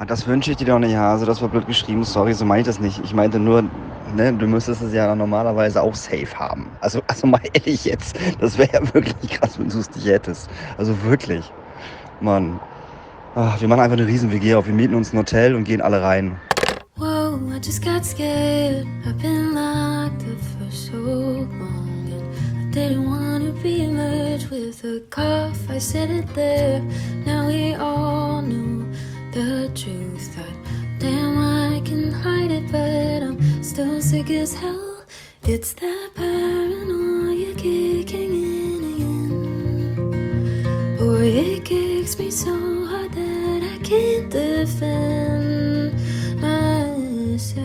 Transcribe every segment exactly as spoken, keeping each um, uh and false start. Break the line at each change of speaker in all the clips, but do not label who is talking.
Ah, das wünsche ich dir doch nicht, Hase. Das war blöd geschrieben. Sorry, so meine ich das nicht. Ich meinte nur, ne, du müsstest es ja normalerweise auch safe haben. Also, also mal ehrlich jetzt. Das wäre ja wirklich krass, wenn du es nicht hättest. Also wirklich. Mann. Ach, wir machen einfach eine riesen W G auf. Wir mieten uns ein Hotel und gehen alle rein.
Whoa, I just got scared. I've been locked up for so long. And I didn't want to be merged with a cough. I said it there. Now we all know the truth. Thought, damn, I can hide it, but I'm still sick as hell. It's that paranoia kicking in again. Boy, it kicks me so hard that I can't defend myself.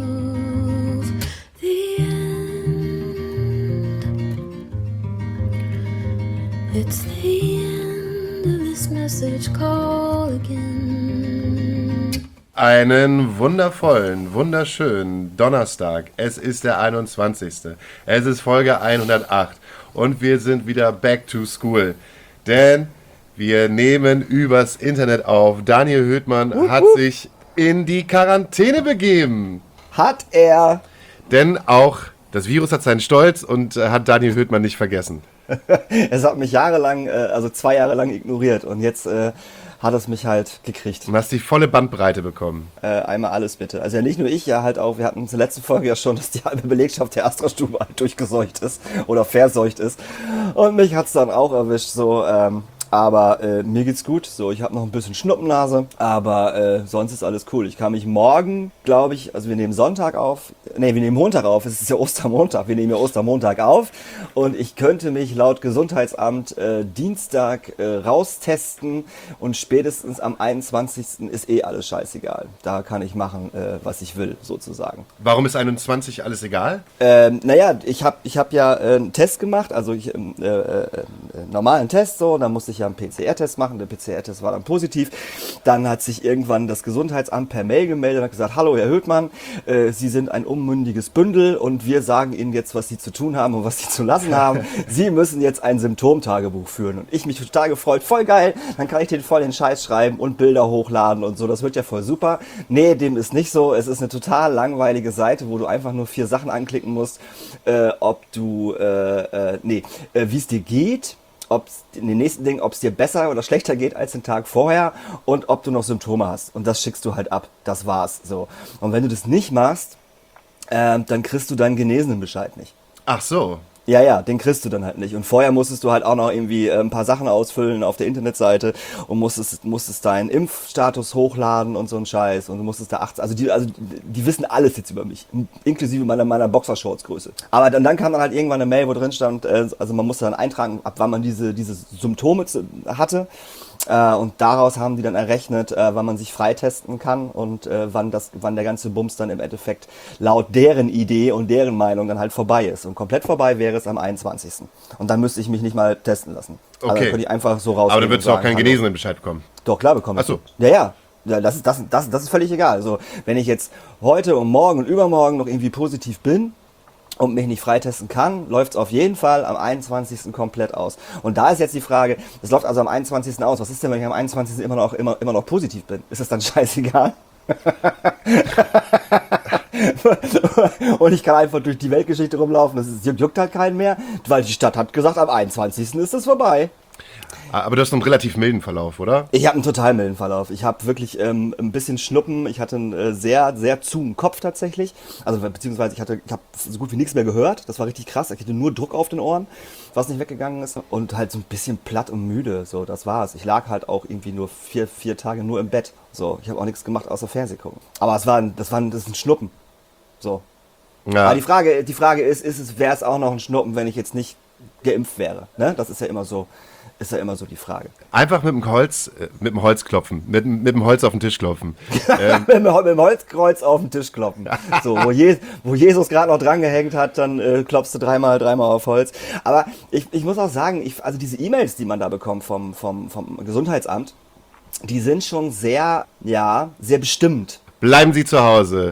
The end. It's the end of this message call again.
Einen wundervollen, wunderschönen Donnerstag. Es ist der einundzwanzigste. Es ist Folge hundertacht und wir sind wieder back to school. Denn wir nehmen übers Internet auf. Daniel Höhtmann uh, hat uh. sich in die Quarantäne begeben.
Hat er.
Denn auch das Virus hat seinen Stolz und äh, hat Daniel Höhtmann nicht vergessen.
Es hat mich jahrelang, äh, also zwei Jahre lang ignoriert und jetzt äh, hat es mich halt gekriegt.
Du hast die volle Bandbreite bekommen.
Äh, einmal alles bitte. Also ja, nicht nur ich, ja halt auch, wir hatten in der letzten Folge ja schon, dass die halbe Belegschaft der Astra-Stube halt durchgeseucht ist oder verseucht ist. Und mich hat's dann auch erwischt, so, ähm, aber äh, mir geht's gut. So, ich habe noch ein bisschen Schnuppennase, aber äh, sonst ist alles cool. Ich kann mich morgen, glaube ich, also wir nehmen Sonntag auf, nee, wir nehmen Montag auf, es ist ja Ostermontag, wir nehmen ja Ostermontag auf und ich könnte mich laut Gesundheitsamt äh, Dienstag äh, raustesten und spätestens am einundzwanzigsten ist eh alles scheißegal. Da kann ich machen, äh, was ich will, sozusagen.
Warum ist einundzwanzig alles egal?
Ähm, naja, ich habe ich hab ja äh, einen Test gemacht, also ich, äh, äh, äh, normalen Test so, dann musste ich ja einen P C R-Test machen, der P C R-Test war dann positiv. Dann hat sich irgendwann das Gesundheitsamt per Mail gemeldet und hat gesagt, hallo Herr Höhtmann, äh, Sie sind ein unmündiges Bündel und wir sagen Ihnen jetzt, was Sie zu tun haben und was Sie zu lassen haben. Sie müssen jetzt ein Symptomtagebuch führen. Und ich mich total gefreut, voll geil, dann kann ich den voll den Scheiß schreiben und Bilder hochladen und so, das wird ja voll super. Nee, dem ist nicht so, es ist eine total langweilige Seite, wo du einfach nur vier Sachen anklicken musst, äh, ob du, äh, äh, nee, äh, wie es dir geht, ob in den nächsten Dingen, ob es dir besser oder schlechter geht als den Tag vorher und ob du noch Symptome hast. Und das schickst du halt ab. Das war's. So. Und wenn du das nicht machst, äh, dann kriegst du deinen Genesenenbescheid nicht.
Ach so.
Ja, ja, den kriegst du dann halt nicht. Und vorher musstest du halt auch noch irgendwie äh, ein paar Sachen ausfüllen auf der Internetseite und musstest, musstest deinen Impfstatus hochladen und so ein Scheiß. Und du musstest da achtzehn, also die, also die wissen alles jetzt über mich, inklusive meiner, meiner Boxershorts-Größe. Aber dann, dann kam dann halt irgendwann eine Mail, wo drin stand, äh, also man musste dann eintragen, ab wann man diese, diese Symptome hatte. Äh, und daraus haben die dann errechnet, äh, wann man sich freitesten kann und äh, wann das, wann der ganze Bums dann im Endeffekt laut deren Idee und deren Meinung dann halt vorbei ist. Und komplett vorbei wäre es am einundzwanzigsten. Und dann müsste ich mich nicht mal testen lassen.
Okay.
Also dann könnte ich einfach so raus.
Aber du würdest auch keinen Genesenenbescheid bekommen.
Doch, klar bekommen.
Ach so.
Ja, ja. Ja, das ist, das, das, das ist völlig egal. Also, wenn ich jetzt heute und morgen und übermorgen noch irgendwie positiv bin und mich nicht freitesten kann, läuft es auf jeden Fall am einundzwanzigsten komplett aus. Und da ist jetzt die Frage, es läuft also am einundzwanzigsten aus. Was ist denn, wenn ich am einundzwanzigsten immer noch, immer, immer noch positiv bin? Ist das dann scheißegal? Und ich kann einfach durch die Weltgeschichte rumlaufen, das ist, juckt halt keinen mehr, weil die Stadt hat gesagt, am einundzwanzigsten ist es vorbei.
Aber du hast einen relativ milden Verlauf, oder?
Ich habe einen total milden Verlauf. Ich habe wirklich ähm, ein bisschen Schnuppen. Ich hatte einen äh, sehr, sehr zugen Kopf tatsächlich. Also beziehungsweise ich hatte, ich habe so gut wie nichts mehr gehört. Das war richtig krass. Ich hatte nur Druck auf den Ohren, was nicht weggegangen ist. Und halt so ein bisschen platt und müde. So, das war's. Ich lag halt auch irgendwie nur vier, vier Tage nur im Bett. So, ich habe auch nichts gemacht außer Fernseh gucken. Aber es war, ein, das war, ein, das ist ein Schnuppen. So. Ja. Aber die Frage, die Frage ist, ist es, wäre es auch noch ein Schnuppen, wenn ich jetzt nicht geimpft wäre? Ne? Das ist ja immer so. Ist ja immer so die Frage.
Einfach mit dem Holz, mit dem Holz klopfen, mit, mit dem Holz auf den Tisch klopfen.
ähm. mit, dem, mit dem Holzkreuz auf den Tisch klopfen. So, wo, Je, wo Jesus gerade noch dran gehängt hat, dann äh, klopfst du dreimal, dreimal auf Holz. Aber ich, ich muss auch sagen, ich, also diese E-Mails, die man da bekommt vom, vom, vom Gesundheitsamt, die sind schon sehr, ja, sehr bestimmt.
Bleiben Sie zu Hause.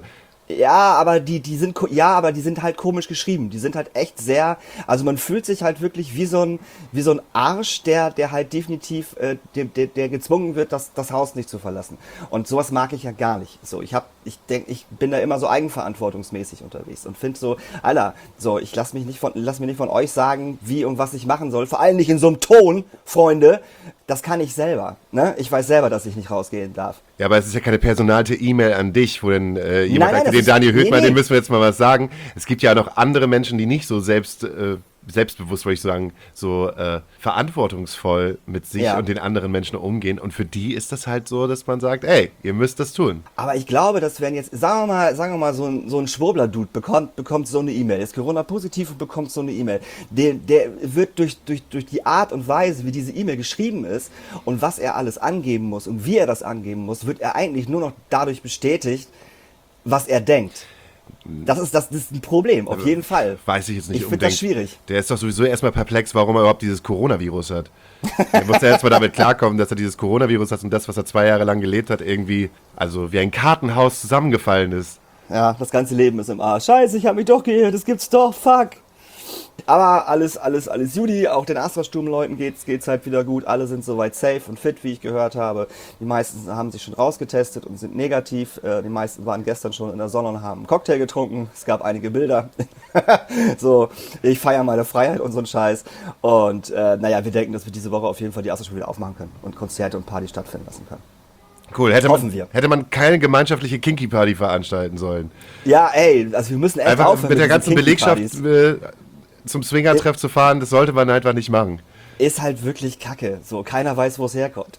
Ja, aber die, die sind, ko- ja, aber die sind halt komisch geschrieben. Die sind halt echt sehr, also man fühlt sich halt wirklich wie so ein, wie so ein Arsch, der, der halt definitiv, äh, der, der, der gezwungen wird, das, das Haus nicht zu verlassen. Und sowas mag ich ja gar nicht. So, ich hab, ich denk, ich bin da immer so eigenverantwortungsmäßig unterwegs und finde so, Alter, so, ich lass mich nicht von, lass mich nicht von euch sagen, wie und was ich machen soll. Vor allem nicht in so einem Ton, Freunde. Das kann ich selber, ne? Ich weiß selber, dass ich nicht rausgehen darf.
Ja, aber es ist ja keine personalte E-Mail an dich, wo dann äh, jemand
Nein, nein,
sagt,
das
den
ist-
Daniel
nee,
Höhtmer,
nee.
den müssen wir jetzt mal was sagen. Es gibt ja noch andere Menschen, die nicht so selbst, äh, selbstbewusst, würde ich sagen, so äh, verantwortungsvoll mit sich
Ja.
und den anderen Menschen umgehen. Und für die ist das halt so, dass man sagt, ey, ihr müsst das tun.
Aber ich glaube, dass wenn jetzt, sagen wir mal, sagen wir mal, so ein, so ein Schwurbler-Dude bekommt, bekommt so eine E-Mail, ist Corona-positiv und bekommt so eine E-Mail. Der, der wird durch, durch, durch die Art und Weise, wie diese E-Mail geschrieben ist und was er alles angeben muss und wie er das angeben muss, wird er eigentlich nur noch dadurch bestätigt, was er denkt. Das ist, das, das ist ein Problem, auf jeden Fall.
Weiß ich jetzt nicht
Ich finde das
unbedingt.
schwierig.
Der ist doch sowieso erstmal perplex, warum er überhaupt dieses Coronavirus hat. Er muss ja erstmal damit klarkommen, dass er dieses Coronavirus hat und das, was er zwei Jahre lang gelebt hat, irgendwie, also wie ein Kartenhaus zusammengefallen ist.
Ja, das ganze Leben ist im Arsch. Scheiße, ich hab mich doch geirrt, das gibt's doch, fuck. Aber alles, alles, alles Judy, auch den Astra-Sturm-Leuten geht's, geht's halt wieder gut. Alle sind soweit safe und fit, wie ich gehört habe. Die meisten haben sich schon rausgetestet und sind negativ. Äh, Die meisten waren gestern schon in der Sonne und haben einen Cocktail getrunken. Es gab einige Bilder. So, ich feiere meine Freiheit und so einen Scheiß. Und äh, naja, wir denken, dass wir diese Woche auf jeden Fall die Astra-Sturm wieder aufmachen können und Konzerte und Partys stattfinden lassen können.
Cool, hätte
Hoffen
man,
wir.
hätte man keine gemeinschaftliche Kinky-Party veranstalten sollen.
Ja, ey, also wir müssen echt
Einfach
aufhören
mit der
diesen
ganzen Belegschaft
Kinky-Partys.
äh, zum Swingertreff zu fahren, das sollte man einfach nicht machen.
Ist halt wirklich kacke. So, keiner weiß, wo es herkommt.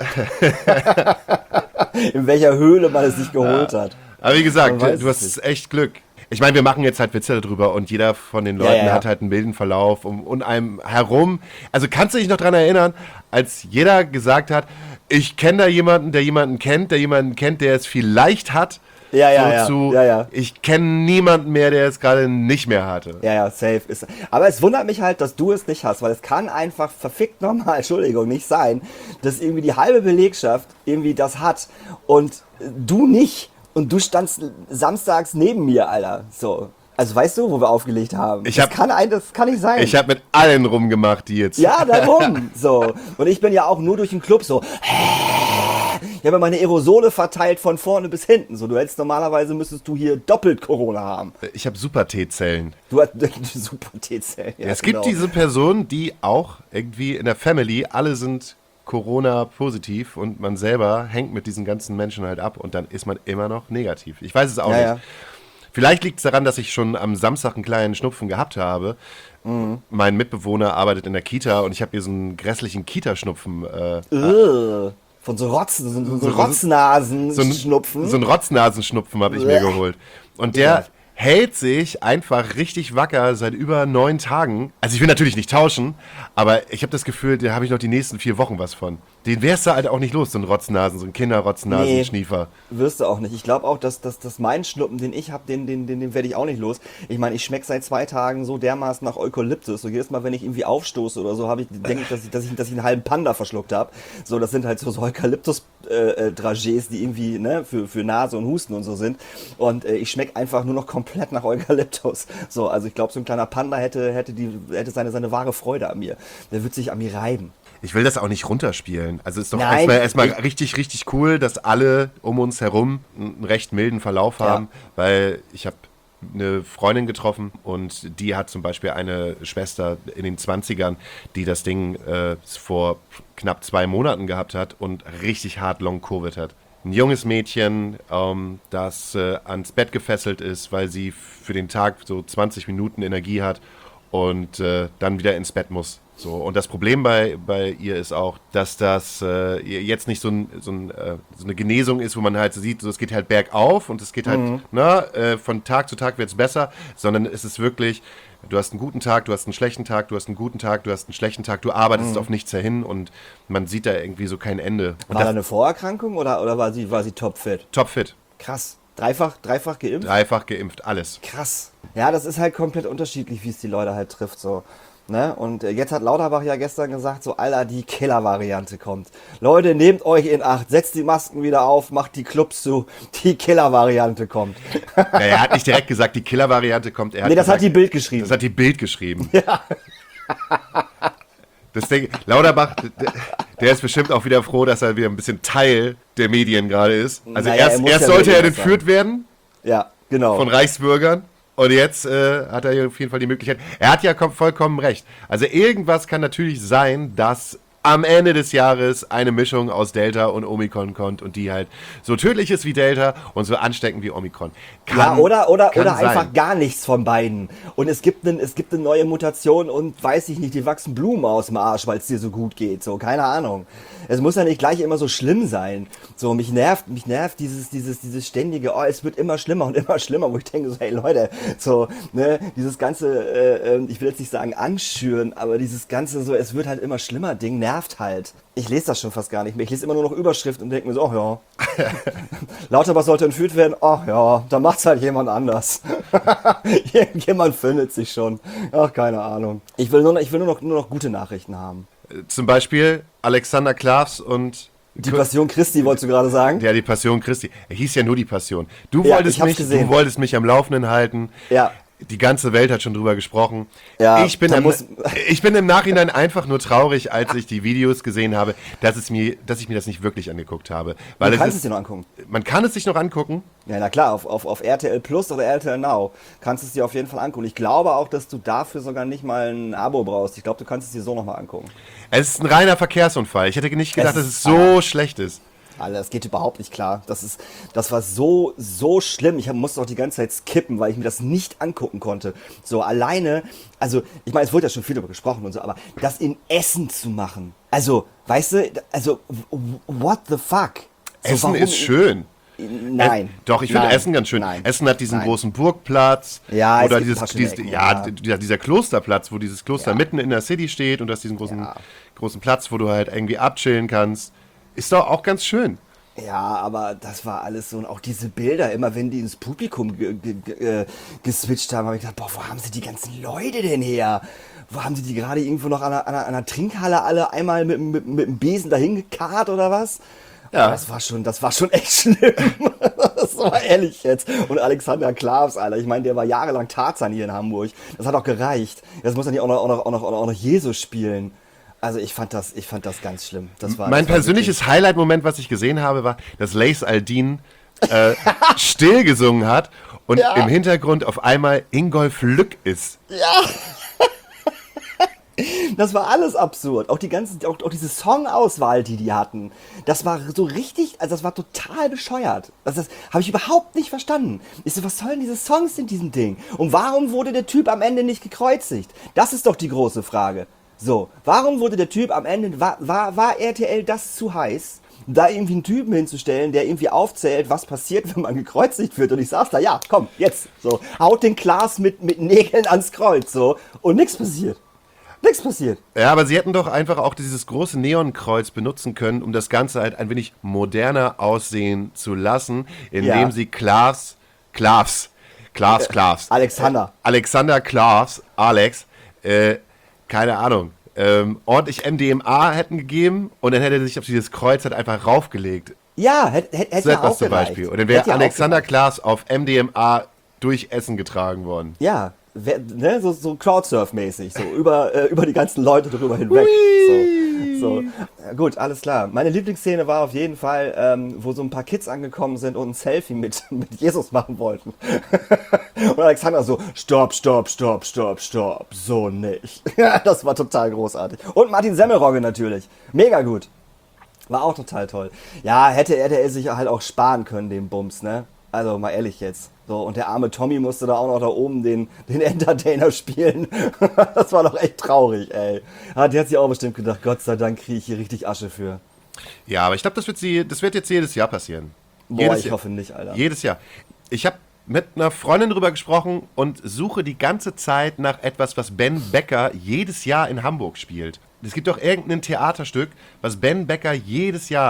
In welcher Höhle man es sich geholt hat.
Aber wie gesagt,
Man weiß
du
es
hast echt Glück. Ich meine, wir machen jetzt halt Witze darüber und jeder von den
Ja,
Leuten
ja, ja.
hat halt einen milden Verlauf um, um einem herum. Also kannst du dich noch dran erinnern, als jeder gesagt hat, ich kenne da jemanden, der jemanden kennt, der jemanden kennt, der es vielleicht hat.
Ja, ja,
so
ja.
Zu,
Ja, ja.
Ich kenne niemanden mehr, der es gerade nicht mehr hatte.
Ja, ja, safe ist. Aber es wundert mich halt, dass du es nicht hast, weil es kann einfach verfickt normal, Entschuldigung, nicht sein, dass irgendwie die halbe Belegschaft irgendwie das hat und du nicht. Und du standst samstags neben mir, Alter. So. Also weißt du, wo wir aufgelegt haben?
Ich
das
hab-
kann ein, das kann nicht sein.
Ich habe mit allen rumgemacht, die jetzt...
Ja, darum. So. Und ich bin ja auch nur durch den Club so. Ich habe meine Aerosole verteilt von vorne bis hinten. So, du hättest normalerweise müsstest du hier doppelt Corona haben.
Ich habe Super-T-Zellen.
Du hast super T-Zellen. Ja,
es
genau.
gibt diese Personen, die auch irgendwie in der Family, alle sind Corona-positiv und man selber hängt mit diesen ganzen Menschen halt ab und dann ist man immer noch negativ. Ich weiß es auch
Ja,
nicht.
ja.
Vielleicht liegt es daran, dass ich schon am Samstag einen kleinen Schnupfen gehabt habe.
Mhm.
Mein Mitbewohner arbeitet in der Kita und ich habe hier so einen grässlichen Kita-Schnupfen. Äh,
Ugh. Von so Rotzen, so, so, so
So-
Rotznasen
so, ein,
schnupfen.
so einen Rotznasenschnupfen habe ich mir
Blech.
geholt. Und der hält sich einfach richtig wacker seit über neun Tagen. Also ich will natürlich nicht tauschen, aber ich habe das Gefühl, da habe ich noch die nächsten vier Wochen was von. Den wärst du halt auch nicht los, so ein Rotznasen, so ein Kinderrotznasenschniefer.
Wirst du auch nicht. Ich glaube auch, dass, dass, dass mein Schnuppen, den ich habe, den, den, den, den werde ich auch nicht los. Ich meine, ich schmecke seit zwei Tagen so dermaßen nach Eukalyptus. So jedes Mal, wenn ich irgendwie aufstoße oder so, habe ich, denke ich, dass ich, dass ich, dass ich einen halben Panda verschluckt habe. So, das sind halt so, so Eukalyptus-Dragés, die irgendwie ne, für, für Nase und Husten und so sind. Und äh, ich schmecke einfach nur noch komplett nach Eukalyptus. So, also ich glaube, so ein kleiner Panda hätte, hätte, die, hätte seine, seine wahre Freude an mir. Der wird sich an mir reiben.
Ich will das auch nicht runterspielen. Also ist doch
Nein,
erstmal, erstmal
ich-
richtig, richtig cool, dass alle um uns herum einen recht milden Verlauf
Ja.
haben, weil ich habe eine Freundin getroffen und die hat zum Beispiel eine Schwester in den zwanzigern, die das Ding äh, vor knapp zwei Monaten gehabt hat und richtig hart Long-Covid hat. Ein junges Mädchen, ähm, das äh, ans Bett gefesselt ist, weil sie für den Tag so zwanzig Minuten Energie hat und äh, dann wieder ins Bett muss. So, und das Problem bei, bei ihr ist auch, dass das äh, jetzt nicht so, ein, so, ein, äh, so eine Genesung ist, wo man halt so sieht, so, es geht halt bergauf und es geht halt, na, äh, von Tag zu Tag wird es besser, sondern es ist wirklich, du hast einen guten Tag, du hast einen schlechten Tag, du hast einen guten Tag, du hast einen schlechten Tag, du arbeitest auf nichts hin und man sieht da irgendwie so kein Ende. Und
War da
das,
eine Vorerkrankung oder, oder war sie, war sie topfit?
topfit,
Krass. Dreifach, dreifach geimpft?
dreifach geimpft, alles.
Krass. Ja, das ist halt komplett unterschiedlich, wie es die Leute halt trifft. So. Ne? Und äh, jetzt hat Lauterbach ja gestern gesagt, so, Alter, die Killer-Variante kommt. Leute, nehmt euch in Acht, setzt die Masken wieder auf, macht die Clubs zu, die Killer-Variante kommt.
Ja, er hat nicht direkt gesagt, die Killer-Variante kommt. Er hat
Nee, das
gesagt,
hat die Bild geschrieben.
Das hat die Bild geschrieben. Ja. Das Ding, Lauterbach, der, der ist bestimmt auch wieder froh, dass er wieder ein bisschen Teil der Medien gerade ist. Also
Naja, er
erst,
muss
erst
ja
sollte er
Medien
entführt werden
Ja, genau.
von Reichsbürgern. Und jetzt äh, hat er hier auf jeden Fall die Möglichkeit. Er hat ja kom- vollkommen recht. Also irgendwas kann natürlich sein, dass am Ende des Jahres eine Mischung aus Delta und Omikron kommt und die halt so tödlich ist wie Delta und so ansteckend wie Omikron. Kann,
ja, oder, oder,
kann
oder
sein.
einfach gar nichts von beiden. Und es gibt, einen, es gibt eine neue Mutation und weiß ich nicht, die wachsen Blumen aus dem Arsch, weil es dir so gut geht. So, keine Ahnung. Es muss ja nicht gleich immer so schlimm sein. So, mich nervt, mich nervt dieses, dieses, dieses ständige, oh, es wird immer schlimmer und immer schlimmer, wo ich denke so, hey Leute, so, ne, dieses ganze, äh, ich will jetzt nicht sagen anschüren, aber dieses ganze so, es wird halt immer schlimmer Ding nervt halt. Ich lese das schon fast gar nicht mehr. Ich lese immer nur noch Überschrift und denke mir so, ach ja. Lauterbach sollte entführt werden, ach ja, da macht's halt jemand anders. Jemand findet sich schon. Ach, keine Ahnung. Ich will nur noch, ich will nur noch, nur noch gute Nachrichten haben.
Zum Beispiel Alexander Klavs und
Die Passion Christi, wolltest du gerade sagen?
ja, die Passion Christi. Er hieß ja nur die Passion. Du
Ja,
wolltest
ich hab's
mich,
gesehen.
du wolltest mich am Laufenden halten.
Ja.
Die ganze Welt hat schon drüber gesprochen.
Ja,
ich, bin
da
im,
muss-
ich bin im Nachhinein einfach nur traurig, als ich die Videos gesehen habe, dass, es mir, dass ich mir das nicht wirklich angeguckt habe. Weil
Du
es
kannst
ist,
es dir noch angucken.
Man kann es sich noch angucken.
Ja, na klar, auf, auf, auf R T L Plus oder R T L Now kannst du es dir auf jeden Fall angucken. Ich glaube auch, dass du dafür sogar nicht mal ein Abo brauchst. Ich glaube, du kannst es dir so nochmal angucken.
Es ist ein reiner Verkehrsunfall. Ich hätte nicht gedacht,
Es
dass es
ist-
so schlecht ist.
Alter, das geht überhaupt nicht klar. Das ist, das war so, so schlimm. Ich hab- musste auch die ganze Zeit skippen, weil ich mir das nicht angucken konnte. So alleine, also, ich meine, es wurde ja schon viel darüber gesprochen und so, aber das in Essen zu machen. Also, weißt du, also, w- what the fuck? So,
Essen
warum-
ist schön.
Nein.
Äh, doch, ich finde
Nein.
Essen ganz schön.
Nein.
Essen hat diesen
Nein.
großen Burgplatz.
Ja, es
oder
gibt ein
dieses,
paar schöne
dieses
Ecken,
ja,
ja.
dieser, dieser Klosterplatz, wo dieses Kloster
Ja.
mitten in der City steht und du hast diesen großen,
Ja.
großen Platz, wo du halt irgendwie abchillen kannst. Ist doch auch ganz schön.
Ja, aber das war alles so. Und auch diese Bilder, immer wenn die ins Publikum ge ge ge äh, geswitcht haben, habe ich gedacht, boah, wo haben sie die ganzen Leute denn her? Wo haben sie die gerade irgendwo noch an einer, an einer, an einer Trinkhalle alle einmal mit, mit, mit dem Besen dahin gekarrt oder was?
Ja.
Oh, das war schon, das war schon echt schlimm. Das war ehrlich jetzt. Und Alexander Klavs, Alter, ich meine, der war jahrelang Tarzan hier in Hamburg. Das hat auch gereicht. Jetzt muss er nicht auch noch, auch noch, auch noch, auch noch Jesus spielen. Also ich fand das, ich fand das ganz schlimm. Das war,
mein
das war
persönliches Highlight-Moment, was ich gesehen habe, war, dass Lace Aldin äh, still gesungen hat und
Ja.
im Hintergrund auf einmal Ingolf Lück ist.
Das war alles absurd. Auch die ganzen, auch, auch diese Songauswahl, die die hatten. Das war so richtig, also das war total bescheuert. Also das habe ich überhaupt nicht verstanden. Ich so, was sollen diese Songs in diesem Ding? Und warum wurde der Typ am Ende nicht gekreuzigt? Das ist doch die große Frage. So, warum wurde der Typ am Ende, war, war, war R T L das zu heiß? Da irgendwie einen Typen hinzustellen, der irgendwie aufzählt, was passiert, wenn man gekreuzigt wird. Und ich saß da, ja, komm, jetzt. So, haut den Klaas mit, mit Nägeln ans Kreuz, so. Und nichts passiert. Nichts passiert.
Ja, aber sie hätten doch einfach auch dieses große Neonkreuz benutzen können, um das Ganze halt ein wenig moderner aussehen zu lassen, indem
Ja.
sie Klaas, Klaas, Klaas, Klaas,
Alexander.
äh, Alexander Klaas, Alex, äh, keine Ahnung, ähm, ordentlich M D M A hätten gegeben und dann hätte er sich auf dieses Kreuz halt einfach raufgelegt.
Ja, hätte hätte
So
ja
etwas
auch
zum
gereicht.
Beispiel. Und dann wäre
Hätte ja auch
Alexander
gereicht.
Klaas auf M D M A durch Essen getragen worden.
Ja, wer, ne, so, so Crowdsurf-mäßig, so über, äh, über die ganzen Leute drüber hinweg. So, so. Ja, gut, alles klar. Meine Lieblingsszene war auf jeden Fall, ähm, wo so ein paar Kids angekommen sind und ein Selfie mit, mit Jesus machen wollten. Und Alexander so, stopp, stopp, stopp, stopp, stopp, so nicht. Ja, das war total großartig. Und Martin Semmelrogge natürlich. Mega gut. War auch total toll. Ja, hätte R T L sich halt auch sparen können, den Bums, ne? Also mal ehrlich jetzt. So, und der arme Tommy musste da auch noch da oben den, den Entertainer spielen. Das war doch echt traurig, ey. Ja, die hat sich auch bestimmt gedacht, Gott sei Dank kriege ich hier richtig Asche für.
Ja, aber ich glaube, das wird sie, das wird jetzt jedes Jahr passieren.
Boah,
jedes
ich
Jahr.
hoffe nicht, Alter.
Jedes Jahr. Ich habe mit einer Freundin drüber gesprochen und suche die ganze Zeit nach etwas, was Ben Becker jedes Jahr in Hamburg spielt. Es gibt doch irgendein Theaterstück, was Ben Becker jedes Jahr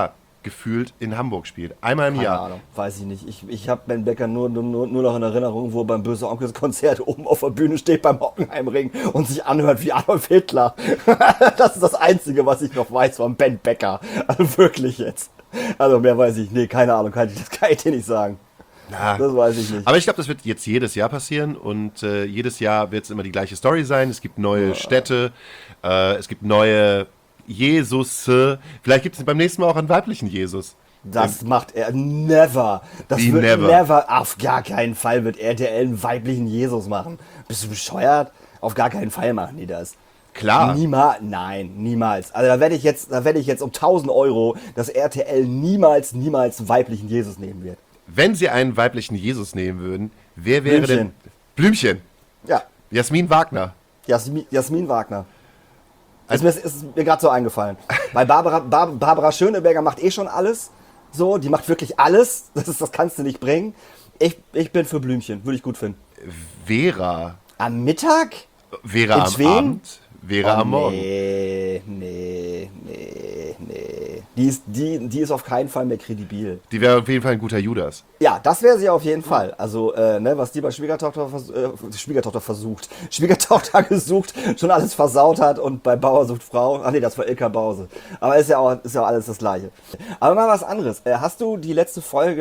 gefühlt in Hamburg spielt. Einmal im
Keine
Jahr.
Ahnung, weiß ich nicht. Ich, ich habe Ben Becker nur, nur, nur noch in Erinnerung, wo er beim Böse Onkels Konzert oben auf der Bühne steht beim Hockenheimring und sich anhört wie Adolf Hitler. Das ist das Einzige, was ich noch weiß von Ben Becker. Also wirklich jetzt. Also mehr weiß ich. Nee, keine Ahnung, kann ich, das kann ich dir nicht sagen.
Na,
Das weiß ich nicht.
aber ich glaube, das wird jetzt jedes Jahr passieren und äh, jedes Jahr wird es immer die gleiche Story sein. Es gibt neue ja. Städte, äh, es gibt neue Jesus. Vielleicht gibt es beim nächsten Mal auch einen weiblichen Jesus.
Das ähm, macht er never. Das
Wie
wird
never?
never. Auf gar keinen Fall wird R T L einen weiblichen Jesus machen. Bist du bescheuert? Auf gar keinen Fall machen die das.
Klar.
Niemals, nein, niemals. Also da werde ich jetzt, da werde ich jetzt um tausend Euro, dass R T L niemals, niemals einen weiblichen Jesus nehmen wird.
Wenn sie einen weiblichen Jesus nehmen würden, wer wäre
Blümchen.
denn... Blümchen.
Ja,
Jasmin Wagner.
Jasmin, Jasmin Wagner. Ist mir, ist mir gerade so eingefallen. Weil Barbara, Bar, Barbara Schöneberger macht eh schon alles. So, die macht wirklich alles. Das, ist, das kannst du nicht bringen. Ich, ich bin für Blümchen, würde ich gut finden.
Vera.
Am Mittag?
Vera
In
am
Schweden?
Abend. Vera
Oh,
am Morgen.
Nee, nee, nee, nee. Die ist, die, die ist auf keinen Fall mehr kredibil.
Die wäre auf jeden Fall ein guter Judas.
Ja, das wäre sie auf jeden Fall. Also, äh, ne, was die bei Schwiegertochter, vers äh, Schwiegertochter versucht, Schwiegertochter gesucht, schon alles versaut hat und bei Bauer sucht Frau. Ach nee, das war Ilka Bause. Aber ist ja auch, ist ja auch alles das Gleiche. Aber mal was anderes. Äh, hast du die letzte Folge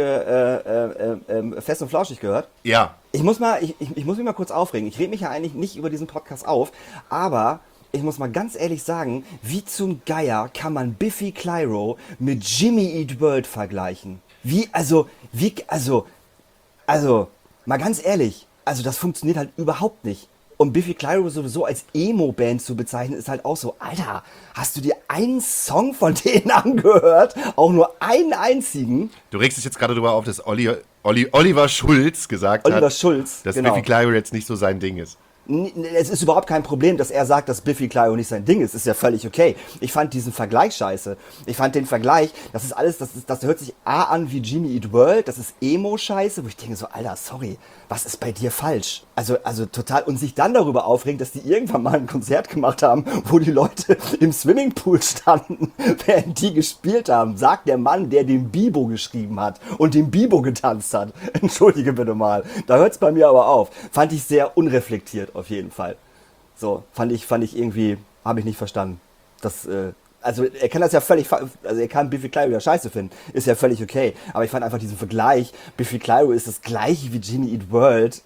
äh, äh, äh, Fest und Flauschig gehört?
Ja.
Ich muss mal, ich, ich, ich muss mich mal kurz aufregen. Ich rede mich ja eigentlich nicht über diesen Podcast auf, aber ich muss mal ganz ehrlich sagen, wie zum Geier kann man Biffy Clyro mit Jimmy Eat World vergleichen? Wie, also, wie, also, also, mal ganz ehrlich, also das funktioniert halt überhaupt nicht. Und Biffy Clyro sowieso als Emo-Band zu bezeichnen, ist halt auch so, Alter, hast du dir einen Song von denen angehört? Auch nur einen einzigen?
Du regst dich jetzt gerade darüber auf, dass Olli, Olli, Oliver Schulz gesagt
Oliver
hat,
Schulz,
dass
genau.
Biffy Clyro jetzt nicht so sein Ding ist.
Es ist überhaupt kein Problem, dass er sagt, dass Biffy Clyro nicht sein Ding ist. Ist ja völlig okay. Ich fand diesen Vergleich scheiße. Ich fand den Vergleich, das ist alles, das, ist, das hört sich A an wie Jimmy Eat World, das ist Emo-Scheiße, wo ich denke so, Alter, sorry, was ist bei dir falsch? Also, also total, und sich dann darüber aufregen, dass die irgendwann mal ein Konzert gemacht haben, wo die Leute im Swimmingpool standen, während die gespielt haben, sagt der Mann, der den Bibo geschrieben hat und den Bibo getanzt hat. Entschuldige bitte mal. Da hört's bei mir aber auf. Fand ich sehr unreflektiert. Auf jeden Fall. So, fand ich, fand ich irgendwie, habe ich nicht verstanden. Das, äh, also er kann das ja völlig, also er kann Biffy Clyro ja scheiße finden, ist ja völlig okay. Aber ich fand einfach diesen Vergleich, Biffy Clyro ist das gleiche wie Jimmy Eat World.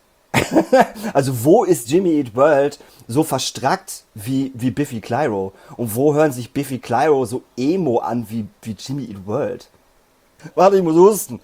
Also wo ist Jimmy Eat World so verstrackt wie, wie Biffy Clyro? Und wo hören sich Biffy Clyro so emo an wie, wie Jimmy Eat World? Warte, ich muss husten.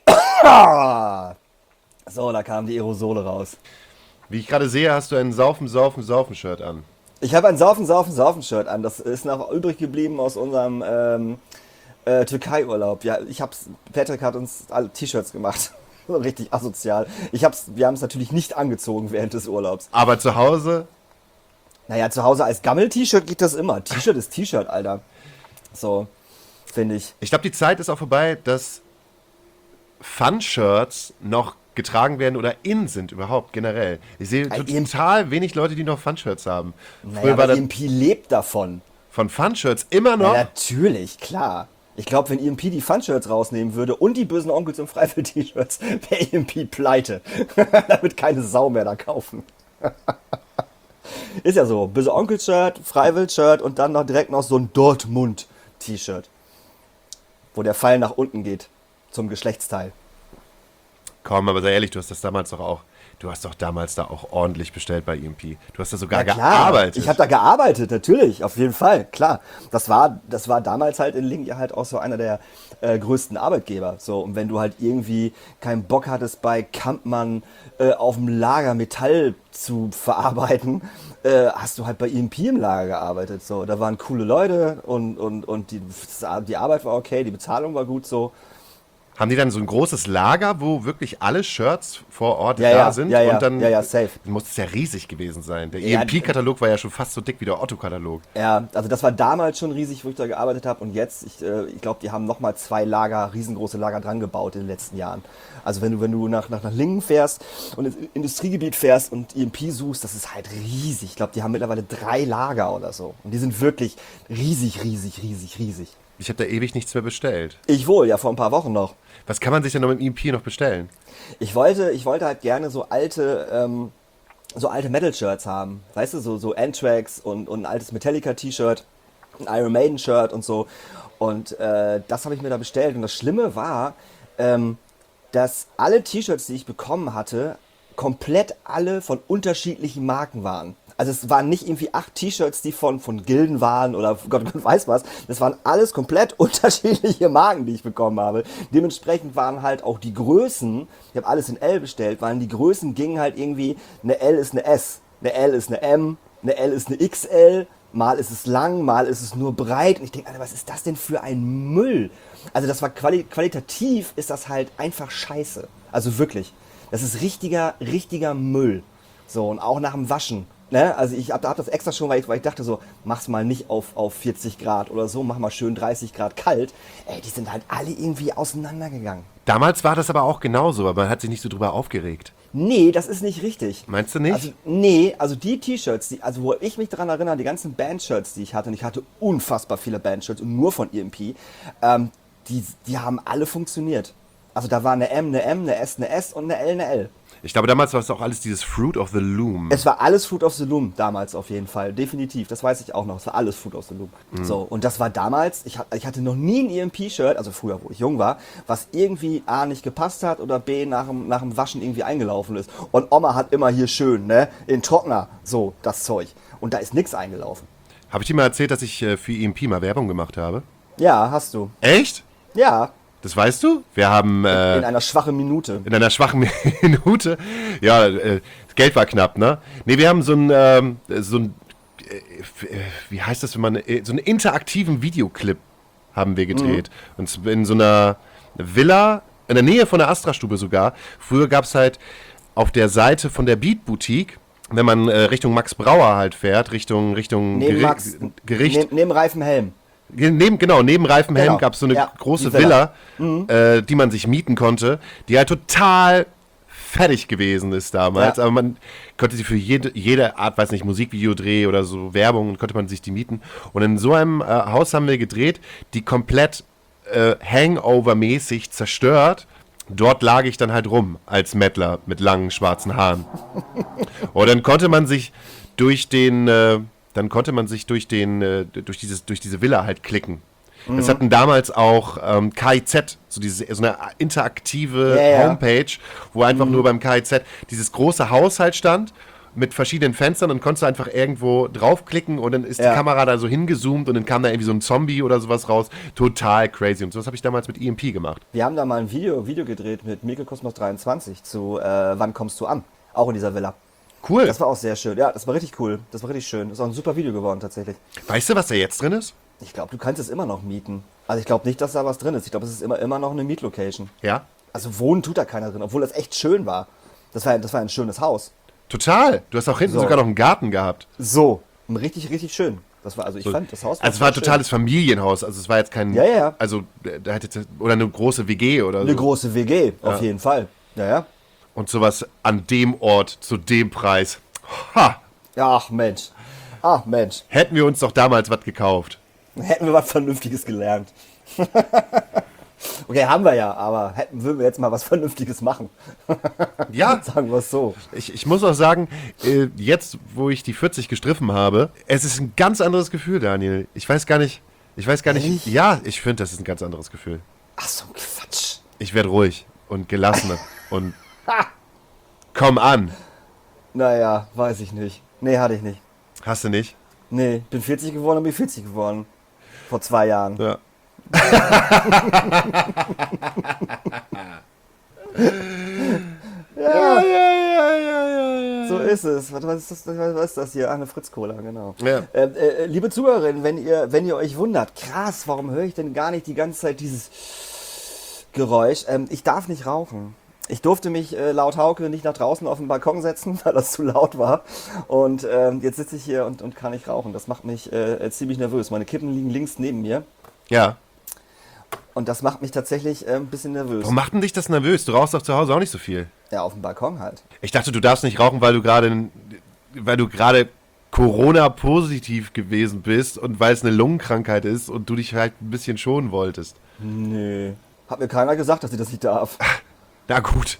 So, da kamen die Aerosole raus.
Wie ich gerade sehe, hast du ein Saufen, Saufen, Saufen-Shirt an.
Ich habe ein Saufen, Saufen, Saufen-Shirt an. Das ist noch übrig geblieben aus unserem ähm, äh, Türkei-Urlaub. Ja, ich hab's, Patrick hat uns alle T-Shirts gemacht. Richtig asozial. Ich hab's, wir haben es natürlich nicht angezogen während des Urlaubs.
Aber zu Hause?
Naja, zu Hause als Gammel-T-Shirt geht das immer. T-Shirt ist T-Shirt, Alter. So, finde ich.
Ich glaube, die Zeit ist auch vorbei, dass Fun-Shirts noch getragen werden oder in sind überhaupt generell. Ich sehe
Ein
total wenig Leute, die noch Fun-Shirts haben.
Naja,
Früher war
aber
das
E M P lebt davon.
von Fun-Shirts immer noch.
Ja, natürlich, klar. Ich glaube, wenn E M P die Fun-Shirts rausnehmen würde und die bösen Onkels im Freifeld-T-Shirts, wäre E M P pleite. Da wird keine Sau mehr da kaufen. Ist ja so, böse Onkel-Shirt, Freiwild-Shirt und dann noch direkt noch so ein Dortmund-T-Shirt. Wo der Pfeil nach unten geht, zum Geschlechtsteil.
Komm, aber sei ehrlich, du hast das damals doch auch, du hast doch damals da auch ordentlich bestellt bei E M P. Du hast da sogar
Ja, klar.
gearbeitet.
Ich habe da gearbeitet, natürlich, auf jeden Fall, klar. Das war, das war damals halt in Lingen ja halt auch so einer der äh, größten Arbeitgeber. So, und wenn du halt irgendwie keinen Bock hattest, bei Kampmann äh, auf dem Lager Metall zu verarbeiten, äh, hast du halt bei E M P im Lager gearbeitet. So, da waren coole Leute und, und, und die, die Arbeit war okay, die Bezahlung war gut so.
Haben die dann so ein großes Lager, wo wirklich alle Shirts vor Ort
Ja,
da
ja,
sind?
ja, ja,
und dann
ja, ja, safe.
muss es ja riesig gewesen sein. Der
Ja,
E M P-Katalog war ja schon fast so dick wie der Otto-Katalog.
Ja, also das war damals schon riesig, wo ich da gearbeitet habe und jetzt, ich, äh, ich glaube, die haben nochmal zwei Lager, riesengroße Lager dran gebaut in den letzten Jahren. Also wenn du, wenn du nach, nach, nach Lingen fährst und ins Industriegebiet fährst und E M P suchst, das ist halt riesig. Ich glaube, die haben mittlerweile drei Lager oder so. Und die sind wirklich riesig, riesig, riesig, riesig.
Ich habe da ewig nichts mehr bestellt.
Ich wohl, ja, vor ein paar Wochen noch.
Was kann man sich denn noch mit dem E M P noch bestellen?
Ich wollte, ich wollte halt gerne so alte, ähm, so alte Metal-Shirts haben. Weißt du, so, so Anthrax und, und ein altes Metallica-T-Shirt, ein Iron Maiden-Shirt und so. Und äh, das habe ich mir da bestellt. Und das Schlimme war, ähm, dass alle T-Shirts, die ich bekommen hatte, komplett alle von unterschiedlichen Marken waren. Also es waren nicht irgendwie acht T-Shirts, die von, von Gilden waren oder Gott, Gott weiß was. Das waren alles komplett unterschiedliche Marken, die ich bekommen habe. Dementsprechend waren halt auch die Größen, ich habe alles in L bestellt, waren die Größen gingen halt irgendwie, eine L ist eine S, eine L ist eine M, eine L ist eine X L, mal ist es lang, mal ist es nur breit. Und ich denke, Alter, was ist das denn für ein Müll? Also das war quali- qualitativ ist das halt einfach scheiße. Also wirklich. Das ist richtiger, richtiger Müll. So, und auch nach dem Waschen. Ne? Also ich hab, hab das extra schon, weil ich, weil ich dachte so, mach's mal nicht auf, auf vierzig Grad oder so, mach mal schön dreißig Grad kalt. Ey, die sind halt alle irgendwie auseinandergegangen.
Damals war das aber auch genauso, aber man hat sich nicht so drüber aufgeregt.
Nee, das ist nicht richtig.
Meinst du nicht?
Also, nee, also die T-Shirts, die, also wo ich mich daran erinnere, die ganzen Band-Shirts, die ich hatte, und ich hatte unfassbar viele Band-Shirts und nur von E M P, ähm, die, die haben alle funktioniert. Also da war eine M, eine M, eine S, eine S und eine L, eine L.
Ich glaube, damals war es auch alles dieses Fruit of the Loom.
Es war alles Fruit of the Loom damals auf jeden Fall, definitiv. Das weiß ich auch noch. Es war alles Fruit of the Loom. Mhm. So, und das war damals, ich, ich hatte noch nie ein E M P-Shirt, also früher, wo ich jung war, was irgendwie A, nicht gepasst hat oder B, nach dem, nach dem Waschen irgendwie eingelaufen ist. Und Oma hat immer hier schön, ne, in Trockner, so, das Zeug. Und da ist nichts eingelaufen.
Habe ich dir mal erzählt, dass ich äh, für E M P mal Werbung gemacht habe?
Ja, hast du.
Echt?
Ja.
Das weißt du? Wir haben... Äh,
in einer schwachen Minute.
In einer schwachen Minute. Ja, äh, das Geld war knapp, ne? Nee, wir haben so ein, ähm, so ein, äh, wie heißt das, wenn man, äh, so einen interaktiven Videoclip haben wir gedreht. Mhm. Und in so einer Villa, in der Nähe von der Astra-Stube sogar. Früher gab es halt auf der Seite von der Beat Boutique, wenn man äh, Richtung Max Brauer halt fährt, Richtung, Richtung
neben
Geri-
Max,
Gericht.
Neben, neben Reifenhelm.
Neben, genau, neben Reifenhelm
Genau.
gab es so eine
Ja,
große
die Villa.
Villa, mhm. äh, die man sich mieten konnte, die halt total fertig gewesen ist damals.
Ja.
Aber man konnte sie für jede, jede Art, weiß nicht, Musikvideodreh oder so Werbung, konnte man sich die mieten. Und in so einem äh, Haus haben wir gedreht, die komplett äh, Hangover-mäßig zerstört. Dort lag ich dann halt rum als Mettler mit langen schwarzen Haaren. Und dann konnte man sich durch den... Äh, Dann konnte man sich durch den äh, durch dieses durch diese Villa halt klicken. Mhm. Das hatten damals auch ähm, K I Z, so diese so eine interaktive
ja, ja.
Homepage, wo einfach mhm. nur beim K I Z dieses große Haus halt stand mit verschiedenen Fenstern und konntest du einfach irgendwo draufklicken und dann ist
ja.
die Kamera da so hingezoomt und dann kam da irgendwie so ein Zombie oder sowas raus. Total crazy. Und sowas habe ich damals mit E M P gemacht.
Wir haben da mal ein Video, Video gedreht mit Mikrokosmos dreiundzwanzig zu äh, Wann kommst du an? Auch in dieser Villa.
Cool.
Das war auch sehr schön. Ja, das war richtig cool. Das war richtig schön. Das ist auch ein super Video geworden tatsächlich.
Weißt du, was da jetzt drin ist?
Ich glaube, du kannst es immer noch mieten. Also ich glaube nicht, dass da was drin ist. Ich glaube, es ist immer, immer noch eine Mietlocation.
Ja?
Also wohnen tut da keiner drin, obwohl das echt schön war. Das war, das war ein schönes Haus.
Total. Du hast auch hinten
So.
sogar noch einen Garten gehabt.
So, richtig, richtig schön. Das war, also ich
So.
fand das Haus war
Also es war ein
schön.
totales Familienhaus, also es war jetzt kein,
Ja, ja.
also da hätte, oder eine große W G oder
Eine
so.
große W G, auf
Ja.
jeden Fall. Ja, ja.
Und sowas an dem Ort, zu dem Preis. Ha!
Ach Mensch. Ach Mensch.
Hätten wir uns doch damals was gekauft.
Hätten wir was Vernünftiges gelernt. Okay, haben wir ja, aber hätten, würden wir jetzt mal was Vernünftiges machen.
Ja,
Sagen wir es so.
ich, ich muss auch sagen, äh, jetzt, wo ich die vierzig gestriffen habe, es ist ein ganz anderes Gefühl, Daniel. Ich weiß gar nicht, ich weiß gar nicht,
Ehrlich?
ja, ich finde, das ist ein ganz anderes Gefühl.
Ach so, Quatsch.
Ich werde ruhig und gelassener und komm an.
Naja, weiß ich nicht. Nee, hatte ich nicht.
Hast du nicht?
Nee, bin vierzig geworden und bin vierzig geworden. Vor zwei Jahren.
Ja.
Ja,
Ja, ja, ja, ja, ja.
so ist es. Was, was, ist das, was ist das hier? Ach, eine Fritz-Cola, genau.
Ja.
Äh, äh, liebe Zuhörerinnen, wenn ihr, wenn ihr euch wundert, krass, warum höre ich denn gar nicht die ganze Zeit dieses Geräusch? Ähm, ich darf nicht rauchen. Ich durfte mich äh, laut Hauke nicht nach draußen auf den Balkon setzen, weil das zu laut war. Und ähm, jetzt sitze ich hier und, und kann nicht rauchen. Das macht mich äh, ziemlich nervös. Meine Kippen liegen links neben mir.
Ja.
Und das macht mich tatsächlich äh, ein bisschen nervös.
Warum macht denn dich das nervös? Du rauchst doch zu Hause auch nicht so viel.
Ja, auf dem Balkon halt.
Ich dachte, du darfst nicht rauchen, weil du gerade, weil du gerade Corona-positiv gewesen bist und weil es eine Lungenkrankheit ist und du dich halt ein bisschen schonen wolltest.
Nee. Hat mir keiner gesagt, dass ich das nicht darf.
Na gut.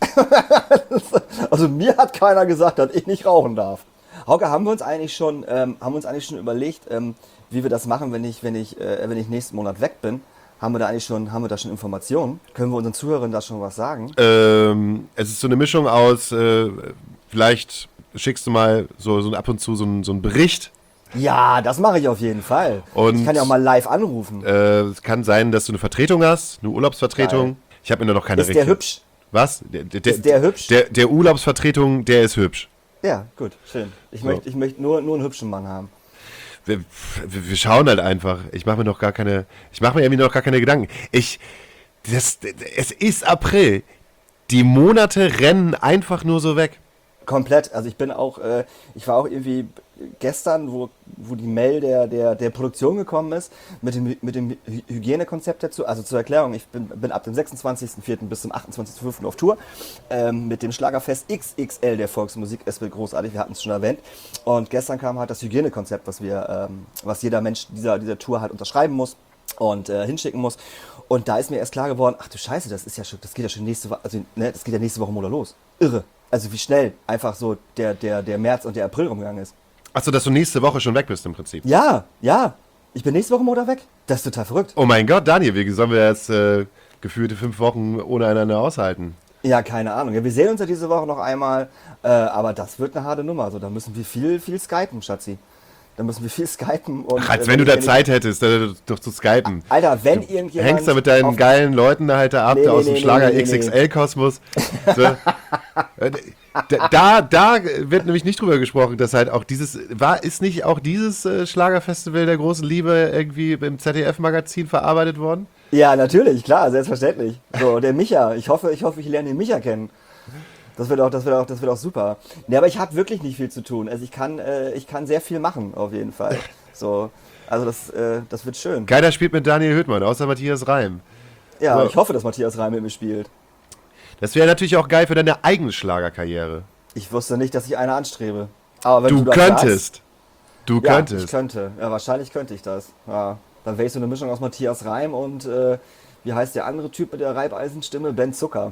Also mir hat keiner gesagt, dass ich nicht rauchen darf. Hauke, haben wir uns eigentlich schon, ähm, haben wir uns eigentlich schon überlegt, ähm, wie wir das machen, wenn ich, wenn ich, äh, wenn ich nächsten Monat weg bin? Haben wir da eigentlich schon, haben wir da schon Informationen? Können wir unseren Zuhörern da schon was sagen?
Ähm, es ist so eine Mischung aus, äh, vielleicht schickst du mal so, so ab und zu so, einen- so einen Bericht.
Ja, das mache ich auf jeden Fall.
Und-
ich kann ja auch mal live anrufen.
Äh, es kann sein, dass du eine Vertretung hast, eine Urlaubsvertretung.
Geil.
Ich habe mir noch keine
Ist der
richtige-
hübsch?
Was? Der, der,
Ist der hübsch?
Der, der Urlaubsvertretung, der ist hübsch.
Ja, gut, schön. Ich
So.
möchte, ich möchte nur, nur einen hübschen Mann haben.
Wir, wir wir schauen halt einfach. Ich mache mir noch gar keine, ich mache mir irgendwie noch gar keine Gedanken. Ich, das, es ist April. Die Monate rennen einfach nur so weg.
Komplett. Also ich bin auch, äh, ich war auch irgendwie gestern, wo, wo die Mail der, der, der Produktion gekommen ist, mit dem, mit dem Hy- Hygienekonzept dazu. Also zur Erklärung, ich bin, bin ab dem sechsundzwanzigsten vierten bis zum achtundzwanzigsten fünften auf Tour ähm, mit dem Schlagerfest X X L der Volksmusik. Es wird großartig, wir hatten es schon erwähnt. Und gestern kam halt das Hygienekonzept, was wir, ähm, was jeder Mensch dieser, dieser Tour halt unterschreiben muss und äh, hinschicken muss. Und da ist mir erst klar geworden, ach du Scheiße, das ist ja schon, das geht ja schon nächste Woche, also ne, das geht ja nächste Woche Monat los. Irre. Also wie schnell einfach so der, der, der März und der April rumgegangen ist.
Achso, dass du nächste Woche schon weg bist im Prinzip.
Ja, ja. Ich bin nächste Woche Montag weg. Das ist total verrückt.
Oh mein Gott, Daniel, wie sollen wir jetzt äh, gefühlte fünf Wochen ohne einander aushalten?
Ja, keine Ahnung. Ja, wir sehen uns ja diese Woche noch einmal, äh, aber das wird eine harte Nummer. Also da müssen wir viel, viel skypen, Schatzi. Da müssen wir viel skypen. Und,
Ach, als
äh,
wenn du da
ich-
Zeit hättest, da, doch zu skypen.
Alter, wenn irgendjemand...
Hängst da mit deinen
auf-
geilen Leuten da halt da ab,
Nee,
da
nee,
aus dem
nee,
Schlager
nee, nee,
X X L-Kosmos. So. Äh, da, da wird nämlich nicht drüber gesprochen, dass halt auch dieses, war, ist nicht auch dieses äh, Schlagerfestival der großen Liebe irgendwie im Z D F-Magazin verarbeitet worden?
Ja, natürlich, klar, selbstverständlich. So, der Micha. Ich hoffe, ich hoffe, ich lerne den Micha kennen. Das wird auch, das wird auch, das wird auch super. Nee, aber ich habe wirklich nicht viel zu tun. Also ich kann, äh, ich kann sehr viel machen, auf jeden Fall. So, also das, äh, das wird schön.
Keiner spielt mit Daniel Höhtmann, außer Matthias Reim.
Ja,
So.
ich hoffe, dass Matthias Reim mit mir spielt.
Das wäre natürlich auch geil für deine eigene Schlagerkarriere.
Ich wusste nicht, dass ich eine anstrebe. Aber wenn
Du
du, das
könntest. Du
sagst, ja,
könntest.
ich könnte. Ja, wahrscheinlich könnte ich das. Ja, dann wäre ich so eine Mischung aus Matthias Reim und äh, wie heißt der andere Typ mit der Reibeisenstimme? Ben Zucker.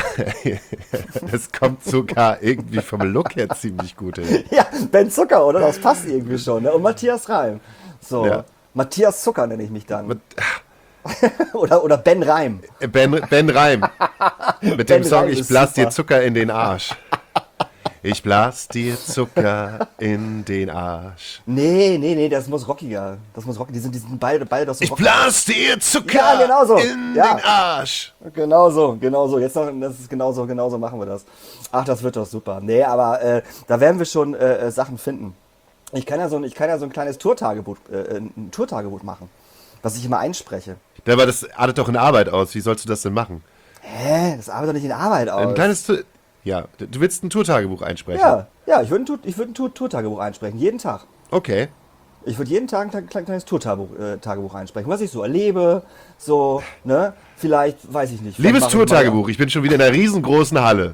Das kommt sogar irgendwie vom Look her ziemlich gut hin.
Ja, Ben Zucker, oder? Das passt irgendwie schon. Ne? Und Matthias Reim. So,
Ja.
Matthias Zucker nenne ich mich dann.
Mit-
oder, oder Ben Reim.
Ben, ben Reim. Mit dem
Ben
Song
Reim
Ich
ist
blas dir
super.
Zucker in den Arsch. Ich blas dir Zucker in den Arsch.
Nee, nee, nee, das muss rockiger. Das muss rockiger. Die sind, die sind beide, beide doch so
Ich
rockig.
blas dir Zucker
Ja, genau so.
in
Ja.
den Arsch.
Genau so, genau so. Jetzt noch, das ist genauso, genauso machen wir das. Ach, das wird doch super. Nee, aber äh, da werden wir schon äh, äh, Sachen finden. Ich kann ja so ein, ich kann ja so ein kleines Tourtagebuch, äh, ein Tourtagebuch machen, was ich immer einspreche.
Ja, aber das artet doch in Arbeit aus. Wie sollst du das denn machen?
Hä? Das arbeitet doch nicht in Arbeit aus.
Ein kleines Tu- Ja, du willst ein Tourtagebuch einsprechen.
ja, ja, ich würde ein, Tour- ich würd ein Tour- Tourtagebuch einsprechen, jeden Tag.
Okay.
Ich würde jeden Tag ein klein- klein- kleines Tourtagebuch äh, Tagebuch einsprechen, was ich so erlebe, so, ne? Vielleicht, weiß ich nicht. vielleicht
Liebes
mache ich mal-
Tourtagebuch, ich bin schon wieder in einer riesengroßen Halle.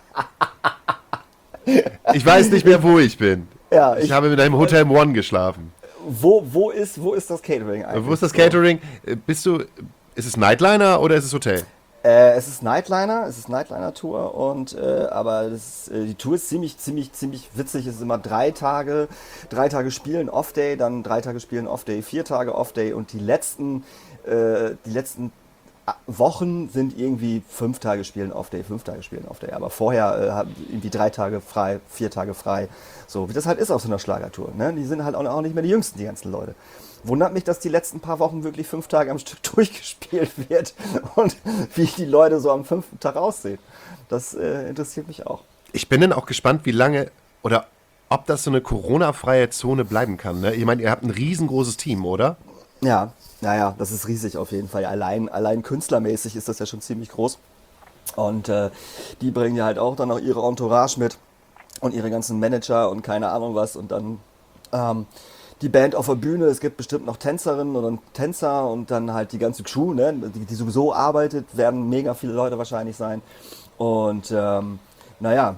Ich weiß nicht mehr, wo ich bin.
Ja,
Ich
ich,
habe in einem Hotel One geschlafen.
wo, wo, ist, wo ist das Catering eigentlich?
Wo ist das
So.
Catering? Äh, Bist du, ist es Nightliner oder ist es Hotel?
Äh, es ist Nightliner, es ist Nightliner-Tour und äh, aber das, äh, die Tour ist ziemlich, ziemlich, ziemlich witzig. Es ist immer drei Tage, drei Tage spielen Off-Day, dann drei Tage spielen Off-Day, vier Tage Off-Day und die letzten, äh, die letzten Wochen sind irgendwie fünf Tage spielen Off-Day, fünf Tage spielen Off-Day. Aber vorher äh, haben die irgendwie drei Tage frei, vier Tage frei. So wie das halt ist auf so einer Schlagertour. Ne? Die sind halt auch auch nicht mehr die Jüngsten, die ganzen Leute. Wundert mich, dass die letzten paar Wochen wirklich fünf Tage am Stück durchgespielt wird und wie die Leute so am fünften Tag aussehen. Das äh, interessiert mich auch.
Ich bin dann auch gespannt, wie lange oder ob das so eine Corona-freie Zone bleiben kann. Ne? Ich meine, ihr habt ein riesengroßes Team, oder?
Ja, naja, das ist riesig auf jeden Fall. Allein, allein künstlermäßig ist das ja schon ziemlich groß. Und äh, die bringen ja halt auch dann noch ihre Entourage mit und ihre ganzen Manager und keine Ahnung was. Und dann ähm, die Band auf der Bühne, es gibt bestimmt noch Tänzerinnen oder Tänzer und dann halt die ganze Crew, ne, die, die sowieso arbeitet, werden mega viele Leute wahrscheinlich sein. Und ähm, naja,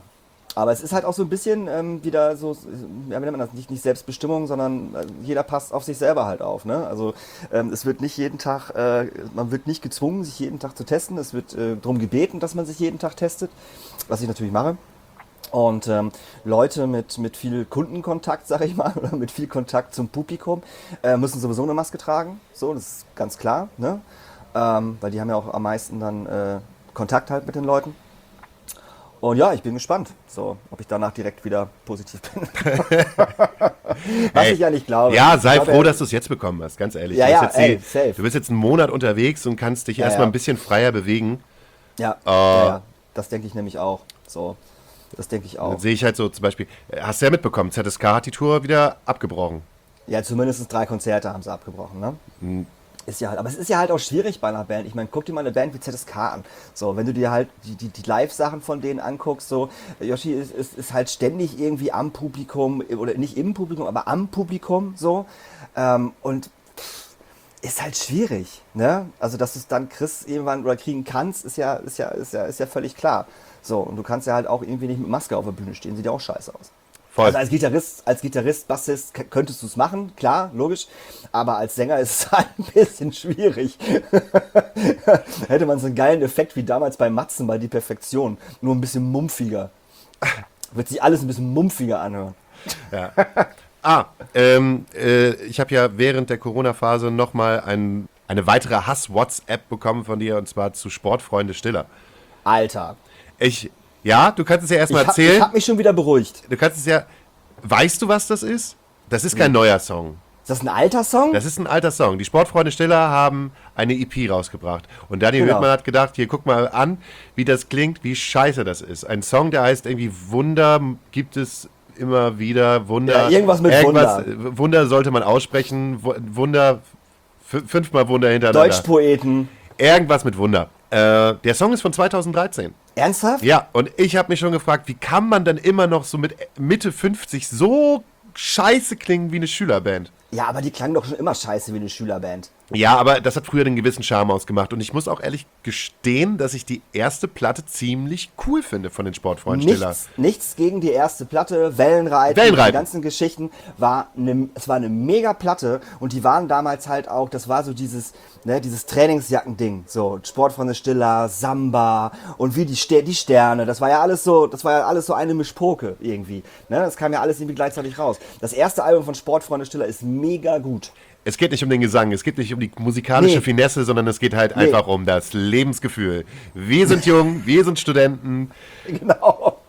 Aber es ist halt auch so ein bisschen ähm, wieder so, ja, wie nennt man das, nicht, nicht Selbstbestimmung, sondern äh, jeder passt auf sich selber halt auf. Ne? Also ähm, es wird nicht jeden Tag, äh, man wird nicht gezwungen, sich jeden Tag zu testen. Es wird äh, darum gebeten, dass man sich jeden Tag testet, was ich natürlich mache. Und ähm, Leute mit, mit viel Kundenkontakt, sag ich mal, oder mit viel Kontakt zum Publikum, äh, müssen sowieso eine Maske tragen. So, das ist ganz klar, ne? Ähm, weil die haben ja auch am meisten dann äh, Kontakt halt mit den Leuten. Und ja, ich bin gespannt, so, ob ich danach direkt wieder positiv bin. Was
Ey,
ich ja nicht glaube.
Ja, sei
ich glaube,
froh, dass du es jetzt bekommen hast, ganz ehrlich.
Ja,
du, bist
ja,
jetzt
ey,
die,
safe.
du bist jetzt einen Monat unterwegs und kannst dich
Ja,
erstmal
ja.
ein bisschen freier bewegen.
Ja,
Äh,
ja, ja, das denke ich nämlich auch. So, das denke ich
Dann
auch.
sehe ich halt so zum Beispiel, äh, hast du ja mitbekommen, Z S K hat die Tour wieder abgebrochen.
Ja, zumindest drei Konzerte haben sie abgebrochen, ne?
Hm.
Ist ja halt, aber es ist ja halt auch schwierig bei einer Band. Ich meine, guck dir mal eine Band wie Z S K an. So, wenn du dir halt die, die, die Live-Sachen von denen anguckst, so, Yoshi ist, ist, ist halt ständig irgendwie am Publikum, oder nicht im Publikum, aber am Publikum, so. Ähm, und ist halt schwierig, ne? Also, dass du es dann kriegst irgendwann oder kriegen kannst, ist ja, ist ja, ist ja, ist ja völlig klar. So, und du kannst ja halt auch irgendwie nicht mit Maske auf der Bühne stehen, sieht ja auch scheiße aus.
Voll.
Also als Gitarrist, als Gitarrist, Bassist k- könntest du es machen, klar, logisch. Aber als Sänger ist es halt ein bisschen schwierig. Hätte man so einen geilen Effekt wie damals bei Matzen bei Die Perfektion, nur ein bisschen mumpfiger. Wird sich alles ein bisschen mumpfiger anhören.
Ja. Ah, ähm, äh, ich habe ja während der Corona-Phase nochmal ein, eine weitere Hass-WhatsApp bekommen von dir, und zwar zu Sportfreunde Stiller.
Alter,
Ich, ja, du kannst es ja
ich
erstmal
hab, ich
erzählen.
hab mich schon wieder beruhigt.
Du kannst es ja, weißt du, was das ist? Das ist kein neuer Song.
Ist das ein alter Song?
Das ist ein alter Song. Die Sportfreunde Stiller haben eine E P rausgebracht. Und Daniel
Genau.
Hüttmann hat gedacht, hier guck mal an, wie das klingt, wie scheiße das ist. Ein Song, der heißt irgendwie Wunder gibt es immer wieder. Wunder.
Ja, irgendwas mit
Wunder. Wunder sollte man aussprechen. Wu- Wunder, f- fünfmal Wunder hintereinander.
Deutschpoeten.
Irgendwas mit Wunder. Äh, der Song ist von zweitausenddreizehn.
Ernsthaft?
Ja, und ich habe mich schon gefragt, wie kann man dann immer noch so mit Mitte fünfzig so scheiße klingen wie eine Schülerband?
Ja, aber die klangen doch schon immer scheiße wie eine Schülerband.
Ja, aber das hat früher den gewissen Charme ausgemacht. Und ich muss auch ehrlich gestehen, dass ich die erste Platte ziemlich cool finde von den Sportfreunden Stiller.
Nichts, nichts gegen die erste Platte, Wellenreiten,
Wellenreiten.
die ganzen Geschichten, war eine, es war eine mega Platte und die waren damals halt auch, das war so dieses, ne, dieses Trainingsjacken-Ding, so Sportfreunde Stiller, Samba und wie die, Ster- die Sterne, das war ja alles so, das war ja alles so eine Mischpoke irgendwie, ne, das kam ja alles irgendwie gleichzeitig raus. Das erste Album von Sportfreunde Stiller ist mega gut.
Es geht nicht um den Gesang, es geht nicht um die musikalische
Nee.
Finesse, sondern es geht halt
Nee.
einfach um das Lebensgefühl. Wir sind jung, wir sind Studenten,
Genau.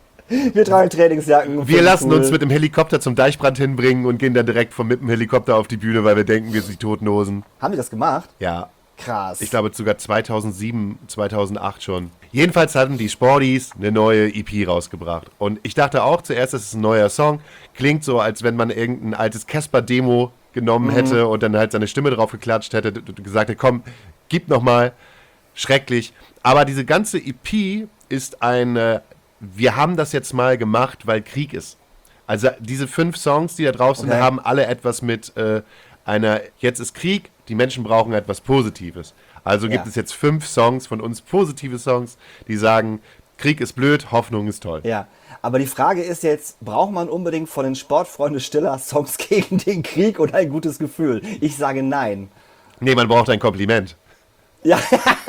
Wir tragen Trainingsjacken.
wir
finden
lassen
cool.
uns mit dem Helikopter zum Deichbrand hinbringen und gehen dann direkt vom mit dem Helikopter auf die Bühne, weil wir denken, wir sind die Toten Hosen.
Haben die das gemacht?
Ja,
Krass.
ich glaube sogar zweitausendsieben, zweitausendacht schon. Jedenfalls hatten die Sporties eine neue E P rausgebracht. Und ich dachte auch zuerst, das ist ein neuer Song. Klingt so, als wenn man irgendein altes Casper-Demo genommen hätte und dann halt seine Stimme drauf geklatscht hätte und gesagt hätte, komm, gib nochmal. Schrecklich. Aber diese ganze E P ist ein, äh, wir haben das jetzt mal gemacht, weil Krieg ist. Also diese fünf Songs, die da drauf sind,
Okay.
haben alle etwas mit äh, einer, jetzt ist Krieg, die Menschen brauchen etwas Positives. Also gibt
Ja.
es jetzt fünf Songs von uns, positive Songs, die sagen, Krieg ist blöd, Hoffnung ist toll.
Ja, aber die Frage ist jetzt, braucht man unbedingt von den Sportfreunde Stiller Songs gegen den Krieg und ein gutes Gefühl? Ich sage nein.
Nee, man braucht ein Kompliment.
Ja,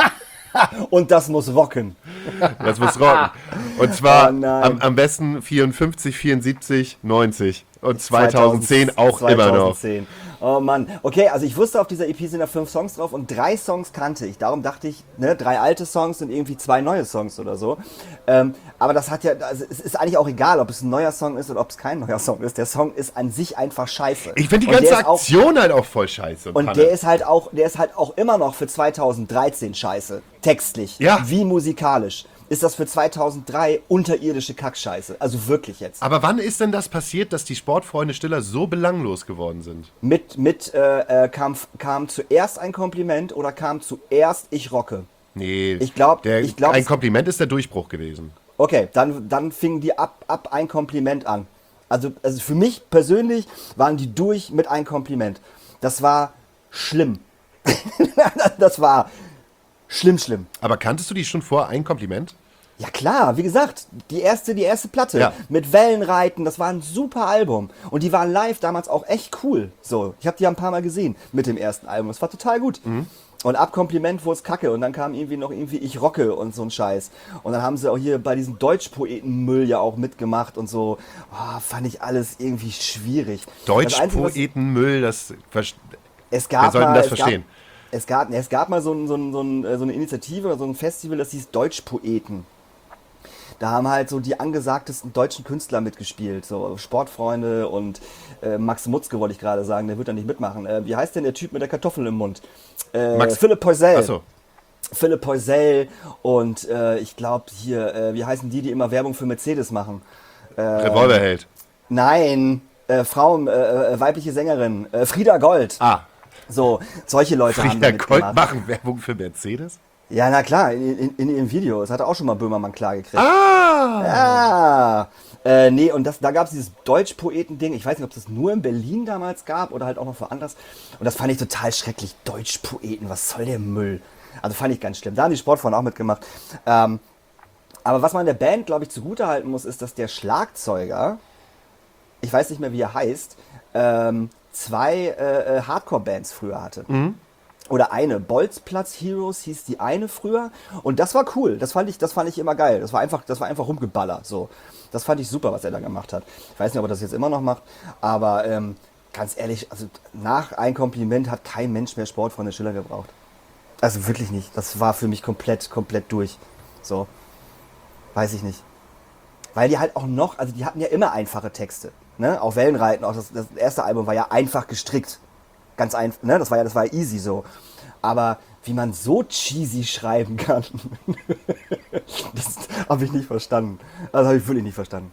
und das muss rocken.
Das muss rocken. Und zwar
Oh nein.
am, am besten vierundfünfzig, vierundsiebzig, neunzig und zweitausendzehn auch immer noch.
zweitausendzehn. Oh Mann. Okay, also ich wusste, auf dieser E P sind da fünf Songs drauf und drei Songs kannte ich. Darum dachte ich, ne, drei alte Songs und irgendwie zwei neue Songs oder so. Ähm, aber das hat ja, also es ist eigentlich auch egal, ob es ein neuer Song ist oder ob es kein neuer Song ist. Der Song ist an sich einfach scheiße.
Ich finde die
Und
ganze
der ist auch-
Aktion halt auch voll scheiße.
Und
Panne.
der ist halt auch, der ist halt auch immer noch für zweitausenddreizehn scheiße. Textlich.
Ja.
Wie musikalisch. Ist das für zweitausenddrei unterirdische Kackscheiße. Also wirklich jetzt.
Aber wann ist denn das passiert, dass die Sportfreunde Stiller so belanglos geworden sind?
Mit, mit, äh, äh, kam, kam zuerst ein Kompliment oder kam zuerst ich rocke?
Nee,
Ich glaub-
der-
ich glaub,
ein
es-
Kompliment ist der Durchbruch gewesen.
Okay, dann, dann fingen die ab, ab ein Kompliment an. Also, also für mich persönlich waren die durch mit ein Kompliment. Das war schlimm. Das war schlimm, schlimm.
Aber kanntest du die schon vor, ein Kompliment?
Ja klar, wie gesagt, die erste, die erste Platte
Ja.
mit Wellenreiten, das war ein super Album. Und die waren live damals auch echt cool. So, ich habe die ja ein paar Mal gesehen mit dem ersten Album. Das war total gut. Und ab Kompliment wurde es kacke. Und dann kam irgendwie noch irgendwie Ich rocke und so ein Scheiß. Und dann haben sie auch hier bei diesem Deutschpoetenmüll ja auch mitgemacht und so. Oh, fand ich alles irgendwie schwierig. Das Einzige, was-
Deutschpoetenmüll, das ver-
Es gab
Wer soll denn
mal,
das
es
verstehen?
Gab, es, gab, es gab mal so, ein, so, ein, so, ein, so eine Initiative oder so ein Festival, das hieß Deutschpoeten. Da haben halt so die angesagtesten deutschen Künstler mitgespielt, so Sportfreunde und äh, Max Mutzke wollte ich gerade sagen, der wird da nicht mitmachen. Äh, wie heißt denn der Typ mit der Kartoffel im Mund? Äh,
Max-
Philipp Poisel.
Achso.
Philipp Poisel und äh, ich glaube hier, äh, wie heißen die, die immer Werbung für Mercedes machen?
Revolverheld.
Nein, äh, Frau, äh, äh, weibliche Sängerin, äh, Frieda Gold.
Ah,
So, solche Leute haben
Frieda
da
Gold
mitgemacht.
machen Werbung für Mercedes?
Ja, na klar, in, in, in ihrem Video. Das hat auch schon mal Böhmermann klar gekriegt.
Ah!
Ah! Äh, nee, und das, da gab es dieses Deutschpoeten-Ding. Ich weiß nicht, ob es das nur in Berlin damals gab oder halt auch noch woanders. Und das fand ich total schrecklich. Deutschpoeten, was soll der Müll? Also fand ich ganz schlimm. Da haben die Sportfrauen auch mitgemacht. Ähm, aber was man der Band, glaube ich, zugutehalten muss, ist, dass der Schlagzeuger, ich weiß nicht mehr, wie er heißt, ähm, zwei äh, Hardcore-Bands früher hatte. Oder eine, Bolzplatz Heroes hieß die eine früher und das war cool, das fand ich, das fand ich immer geil, das war einfach, das war einfach rumgeballert, so. Das fand ich super, was er da gemacht hat. Ich weiß nicht, ob er das jetzt immer noch macht, aber ähm, ganz ehrlich, also nach ein Kompliment hat kein Mensch mehr Sportfreunde Schiller gebraucht. Also wirklich nicht, das war für mich komplett, komplett durch, so. Weiß ich nicht. Weil die halt auch noch, also die hatten ja immer einfache Texte, ne, auch Wellenreiten, auch das, das erste Album war ja einfach gestrickt. Ganz einfach, ne? Das war ja, das war ja easy so. Aber wie man so cheesy schreiben kann, das habe ich nicht verstanden. Das habe ich wirklich nicht verstanden.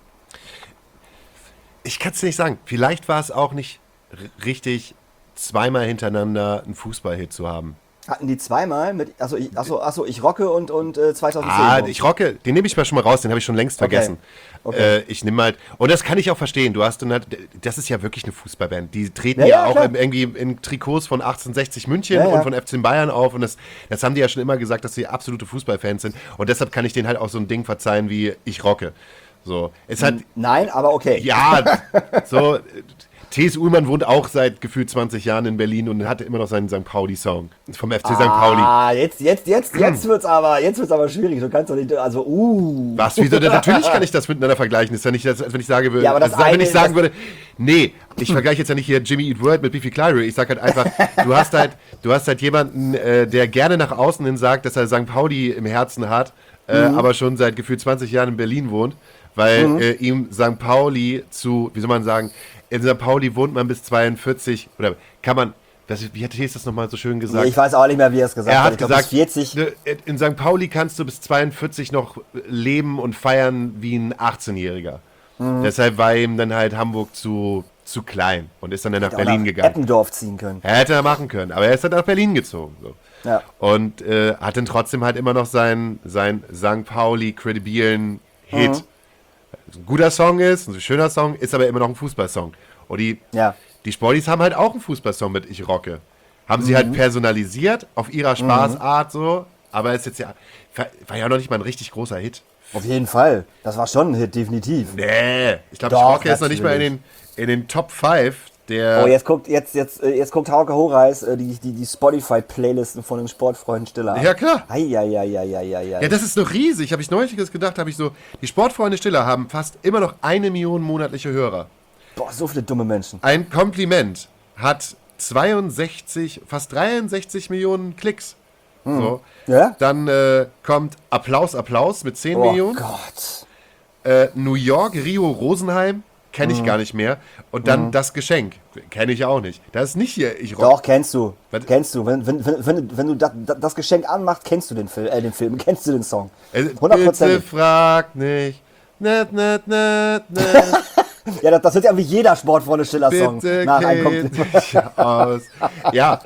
Ich kann es nicht sagen. Vielleicht war es auch nicht r- richtig, zweimal hintereinander einen Fußballhit zu haben.
Hatten die zweimal mit, achso, ich, achso, achso, ich rocke und, und äh, zweitausendzehn.
Ah,
rum.
ich rocke, den nehme ich mal schon mal raus, den habe ich schon längst vergessen.
Okay.
Äh, ich nehme halt, und das kann ich auch verstehen, du hast dann halt, das ist ja wirklich eine Fußballband, die treten
Ja,
ja,
ja,
auch
klar.
im, irgendwie in Trikots von achtzehnhundertsechzig München
Ja, ja.
und von F C Bayern auf und das, das haben die ja schon immer gesagt, dass sie absolute Fußballfans sind und deshalb kann ich denen halt auch so ein Ding verzeihen wie ich rocke. So, es hat,
Nein, aber okay.
ja, so, T S. Ullmann wohnt auch seit gefühlt zwanzig Jahren in Berlin und hatte immer noch seinen Sankt Pauli-Song vom F C Sankt Pauli.
Ah, jetzt, jetzt, jetzt, jetzt wird's aber, jetzt wird's aber schwierig. Du kannst doch nicht, also, uh.
Was, wieso? denn? Natürlich kann ich das miteinander vergleichen. Ist ja nicht, als wenn ich sage würde,
Ja, aber das
also, wenn
eine-
ich sagen
das-
würde, nee, ich vergleiche jetzt ja nicht hier Jimmy Eat World mit Beefy Clyro. Ich sag halt einfach, du hast halt, du hast halt jemanden, äh, der gerne nach außen hin sagt, dass er Sankt Pauli im Herzen hat, äh,
Mhm.
aber schon seit gefühlt zwanzig Jahren in Berlin wohnt, weil äh, ihm Sankt Pauli zu, wie soll man sagen, in Sankt Pauli wohnt man bis zweiundvierzig, oder kann man, das, wie hat Thies das nochmal so schön gesagt?
Ich weiß auch nicht mehr, wie er es gesagt
Er
hat.
hat
Ich glaub,
gesagt,
bis vierzig.
ne, in Sankt Pauli kannst du bis zweiundvierzig noch leben und feiern wie ein achtzehnjähriger.
Mhm.
Deshalb war ihm dann halt Hamburg zu, zu klein und ist dann, dann nach
Auch
Berlin
nach
gegangen.
Eppendorf ziehen können.
Er hätte er machen können, aber er ist dann nach Berlin gezogen. So.
Ja.
Und äh, hat dann trotzdem halt immer noch seinen sein Sankt Pauli kredibilen Hit.
Mhm.
Ein guter Song ist, ein schöner Song, ist aber immer noch ein Fußballsong. Und die,
Ja.
die Sportis haben halt auch einen Fußballsong mit Ich rocke. Haben sie
Mhm.
halt personalisiert, auf ihrer Spaßart so, aber ist jetzt ja, war ja noch nicht mal ein richtig großer Hit.
Auf jeden Fall. Das war schon ein Hit, definitiv.
Nee, ich glaube, Ich
Doch,
rocke ist noch nicht mal in den, in den Top fünf der...
Oh, jetzt guckt, jetzt, jetzt, äh, jetzt guckt Hauke Horeis äh, die, die, die Spotify-Playlisten von den Sportfreunden Stiller an.
Ja, klar.
Eieieiei.
Ja, das ist doch riesig. Habe ich neulich gedacht, habe ich so, die Sportfreunde Stiller haben fast immer noch eine Million monatliche Hörer.
Boah, so viele dumme Menschen.
Ein Kompliment hat zweiundsechzig, fast dreiundsechzig Millionen Klicks. So.
Ja?
Dann äh, kommt Applaus, Applaus mit zehn
Oh
Millionen.
Gott.
Äh, New York, Rio, Rosenheim, kenne ich gar nicht mehr. Und dann Das Geschenk, kenne ich auch nicht. Das ist nicht hier, ich rock.
Doch, kennst du.
Was?
Kennst du. Wenn, wenn, wenn, wenn, wenn du das, das Geschenk anmachst, kennst du den Film, äh, den Film, kennst du den Song.
Äh,
hundertprozentig.
Bitte frag nicht. Net, net, net, net.
Ja, das, das wird ja wie jeder Sportfreunde-Stiller-Song.
Bitte
Nach einem
geht
Kompliment.
mich aus. Ja.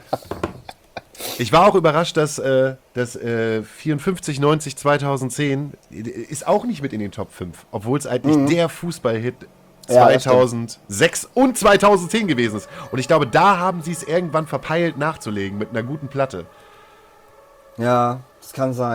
Ich war auch überrascht, dass, äh, dass äh, vierundfünfzig, neunzig, zweitausendzehn ist auch nicht mit in den Top fünf, obwohl es eigentlich der Fußballhit
Ja, das
zweitausendsechs und zweitausendzehn gewesen ist. Und ich glaube, da haben sie es irgendwann verpeilt nachzulegen mit einer guten Platte.
Ja, das kann sein.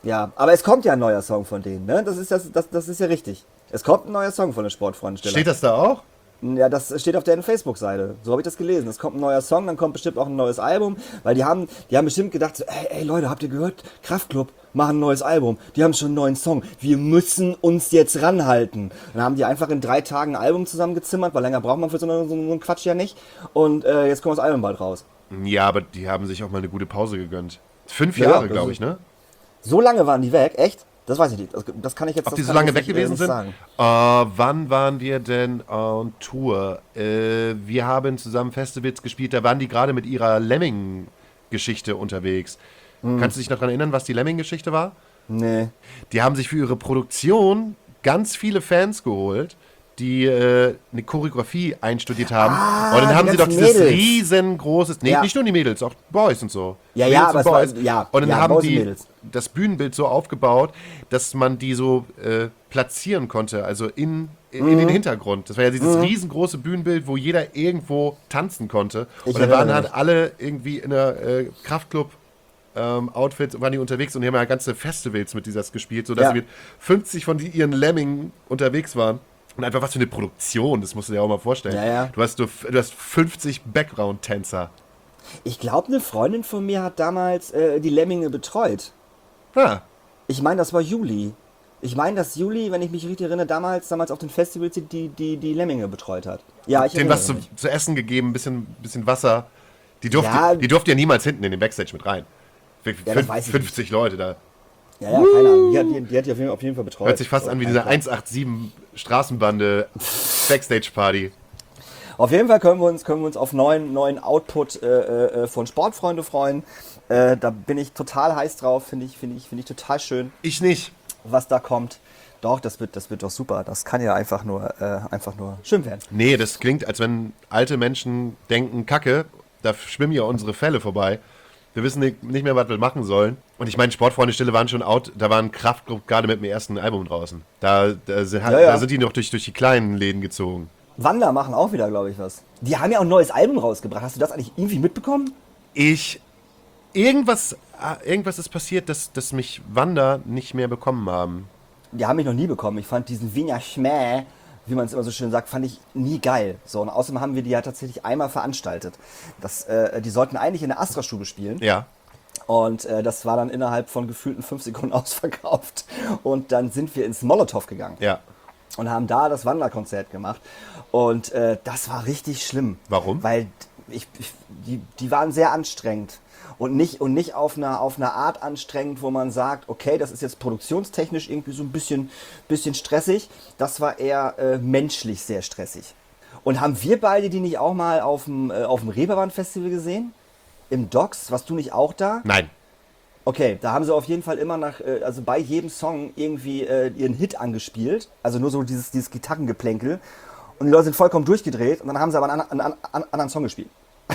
Ja, aber es kommt ja ein neuer Song von denen, ne? Das ist, das, das, das ist ja richtig. Es kommt ein neuer Song von den Sportfreunde-Stiller.
Steht das da auch?
Ja, das steht auf deren Facebook-Seite. So habe ich das gelesen. Es kommt ein neuer Song, dann kommt bestimmt auch ein neues Album, weil die haben, die haben bestimmt gedacht, so, ey, ey Leute, habt ihr gehört? Kraftklub machen ein neues Album. Die haben schon einen neuen Song. Wir müssen uns jetzt ranhalten. Dann haben die einfach in drei Tagen ein Album zusammengezimmert, weil länger braucht man für so einen, so einen Quatsch ja nicht. Und äh, jetzt kommt das Album bald raus.
Ja, aber die haben sich auch mal eine gute Pause gegönnt. Fünf
Ja,
Jahre,
das
glaube
ist-
ich, ne?
So lange waren die weg, echt? Das weiß ich nicht. Das, das kann ich jetzt
Ob
das
die so
kann ich
lange
jetzt
weg
nicht, äh,
gewesen
nicht
sind?
sagen.
Äh, wann waren wir denn on Tour? Äh, wir haben zusammen Festivals gespielt, da waren die gerade mit ihrer Lemming-Geschichte unterwegs.
Hm.
Kannst du dich noch daran erinnern, was die Lemming-Geschichte war?
Nee.
Die haben sich für ihre Produktion ganz viele Fans geholt, die äh, eine Choreografie einstudiert haben.
Ah,
und dann
die
haben sie doch
ganzen
dieses
Mädels.
riesengroßes, nee,
Ja.
nicht nur die Mädels, auch Boys und so.
Ja,
Mädels
ja,
und
aber es war-
Boys.
ja,
Und dann
ja,
haben
Boys und
die
Mädels.
das Bühnenbild so aufgebaut, dass man die so äh, platzieren konnte, also in, in,
Mhm.
in den Hintergrund. Das war ja dieses riesengroße Bühnenbild, wo jeder irgendwo tanzen konnte.
Ich
und dann waren
erinnere
halt
mich.
alle irgendwie in der äh, Kraftclub ähm, Outfit waren die unterwegs und die haben ja ganze Festivals mit dieses gespielt, sodass
Ja.
sie mit fünfzig von die, ihren Lemmingen unterwegs waren. Und einfach was für eine Produktion, das musst du dir auch mal vorstellen.
Ja, ja.
Du hast, du, du hast fünfzig Background-Tänzer.
Ich glaube, eine Freundin von mir hat damals äh, die Lemminge betreut.
Ah,
Ich meine, das war Juli. Ich meine, dass Juli, wenn ich mich richtig erinnere, damals, damals auf den Festivals die, die, die Lemminge betreut hat. Ja, ich
denen
erinnere
was zu,
mich.
zu essen gegeben, ein bisschen, bisschen Wasser. Die durfte,
Ja.
die durfte ja niemals hinten in den Backstage mit rein. F-
das
fünf-
weiß ich
fünfzig Leute da.
Ja, ja, keine Ahnung. Die hat die, die, hat die auf, jeden, auf jeden Fall betreut.
Hört sich fast
So,
an wie
kein
diese
Plan.
eins acht sieben Straßenbande Backstage-Party.
Auf jeden Fall können wir uns, können wir uns auf neuen, neuen Output äh, äh, von Sportfreunde freuen. Äh, da bin ich total heiß drauf. Finde ich, finde ich, finde ich total schön,
Ich nicht.
was da kommt. Doch, das wird, das wird doch super. Das kann ja einfach nur, äh, einfach nur schön werden.
Nee, das klingt, als wenn alte Menschen denken, Kacke, da schwimmen ja unsere Fälle vorbei. Wir wissen nicht nicht mehr, was wir machen sollen. Und ich meine, Sportfreunde Stille waren schon out, da war ein Kraftclub gerade mit dem ersten Album draußen. Da, da, sind,
Ja, ja.
da sind die noch durch, durch die kleinen Läden gezogen.
Wander machen auch wieder, glaube ich, was. Die haben ja auch ein neues Album rausgebracht. Hast du das eigentlich irgendwie mitbekommen?
Ich, irgendwas, ah, irgendwas ist passiert, dass, dass mich Wanda nicht mehr bekommen haben.
Die haben mich noch nie bekommen. Ich fand diesen Wiener Schmäh, wie man es immer so schön sagt, fand ich nie geil. So, und außerdem haben wir die ja tatsächlich einmal veranstaltet. Das, äh, die sollten eigentlich in der Astra-Stube spielen.
Ja.
Und äh, das war dann innerhalb von gefühlten fünf Sekunden ausverkauft. Und dann sind wir ins Molotow gegangen
Ja.
und haben da das Wanderkonzert gemacht. Und äh, das war richtig schlimm.
Warum?
Weil ich, ich, die, die waren sehr anstrengend. Und nicht, und nicht auf einer, auf einer Art anstrengend, wo man sagt, okay, das ist jetzt produktionstechnisch irgendwie so ein bisschen, bisschen stressig. Das war eher äh, menschlich sehr stressig. Und haben wir beide die nicht auch mal auf dem, äh, auf dem Reeperbahn-Festival gesehen? Im Docks? Warst du nicht auch da?
Nein.
Okay, da haben sie auf jeden Fall immer nach, äh, also bei jedem Song irgendwie äh, ihren Hit angespielt. Also nur so dieses, dieses Gitarrengeplänkel. Und die Leute sind vollkommen durchgedreht und dann haben sie aber einen, einen, einen, einen anderen Song gespielt.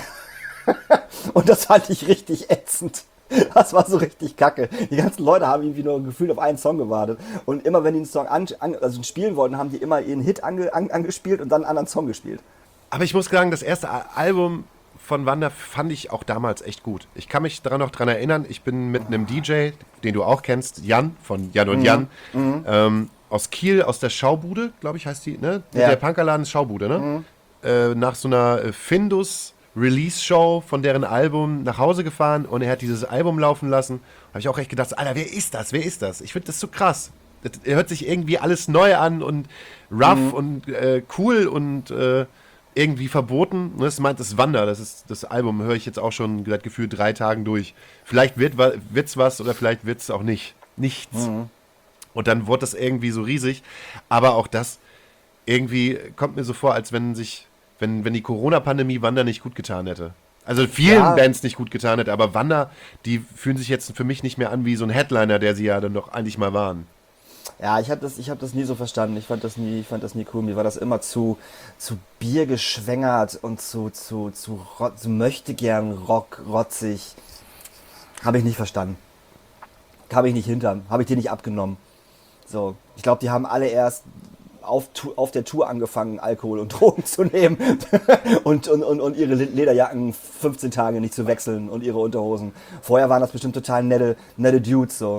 Und das fand ich richtig ätzend. Das war so richtig kacke. Die ganzen Leute haben irgendwie nur gefühlt auf einen Song gewartet. Und immer wenn die einen Song an, an, also spielen wollten, haben die immer ihren Hit ange, an, angespielt und dann einen anderen Song gespielt.
Aber ich muss sagen, das erste A- Album von Wanda fand ich auch damals echt gut. Ich kann mich daran noch dran erinnern, ich bin mit einem D J, den du auch kennst, Jan, von Jan und Jan, ähm, aus Kiel, aus der Schaubude, glaube ich, heißt die, ne?
Ja.
Der Punkerladen ist Schaubude, ne? Äh, nach so einer äh, Findus Release-Show von deren Album nach Hause gefahren und er hat dieses Album laufen lassen. Habe ich auch echt gedacht, Alter, wer ist das? Wer ist das? Ich finde das so krass. Das, er hört sich irgendwie alles neu an und rough und äh, cool und äh, irgendwie verboten. Und das meint das Wander, das ist das Album, höre ich jetzt auch schon seit gefühlt drei Tagen durch. Vielleicht wird wa- wird's was oder vielleicht wird's auch nicht. Nichts. Und dann wurde das irgendwie so riesig. Aber auch das irgendwie kommt mir so vor, als wenn sich, wenn, wenn die Corona-Pandemie Wander nicht gut getan hätte. Also vielen
Ja.
Bands nicht gut getan hätte, aber Wander, die fühlen sich jetzt für mich nicht mehr an wie so ein Headliner, der sie ja dann doch eigentlich mal waren.
Ja, ich habe das, ich hab das nie so verstanden. Ich fand das nie, ich fand das nie cool. Mir war das immer zu, zu Bier geschwängert und zu, zu, zu, rot, zu möchte gern Rock, rotzig. Habe ich nicht verstanden. Habe ich nicht hinterm. Habe ich dir nicht abgenommen. So, ich glaube, die haben alle erst auf, Tu- auf der Tour angefangen, Alkohol und Drogen zu nehmen und, und, und, und ihre Lederjacken fünfzehn Tage nicht zu wechseln und ihre Unterhosen. Vorher waren das bestimmt total nette, nette Dudes so.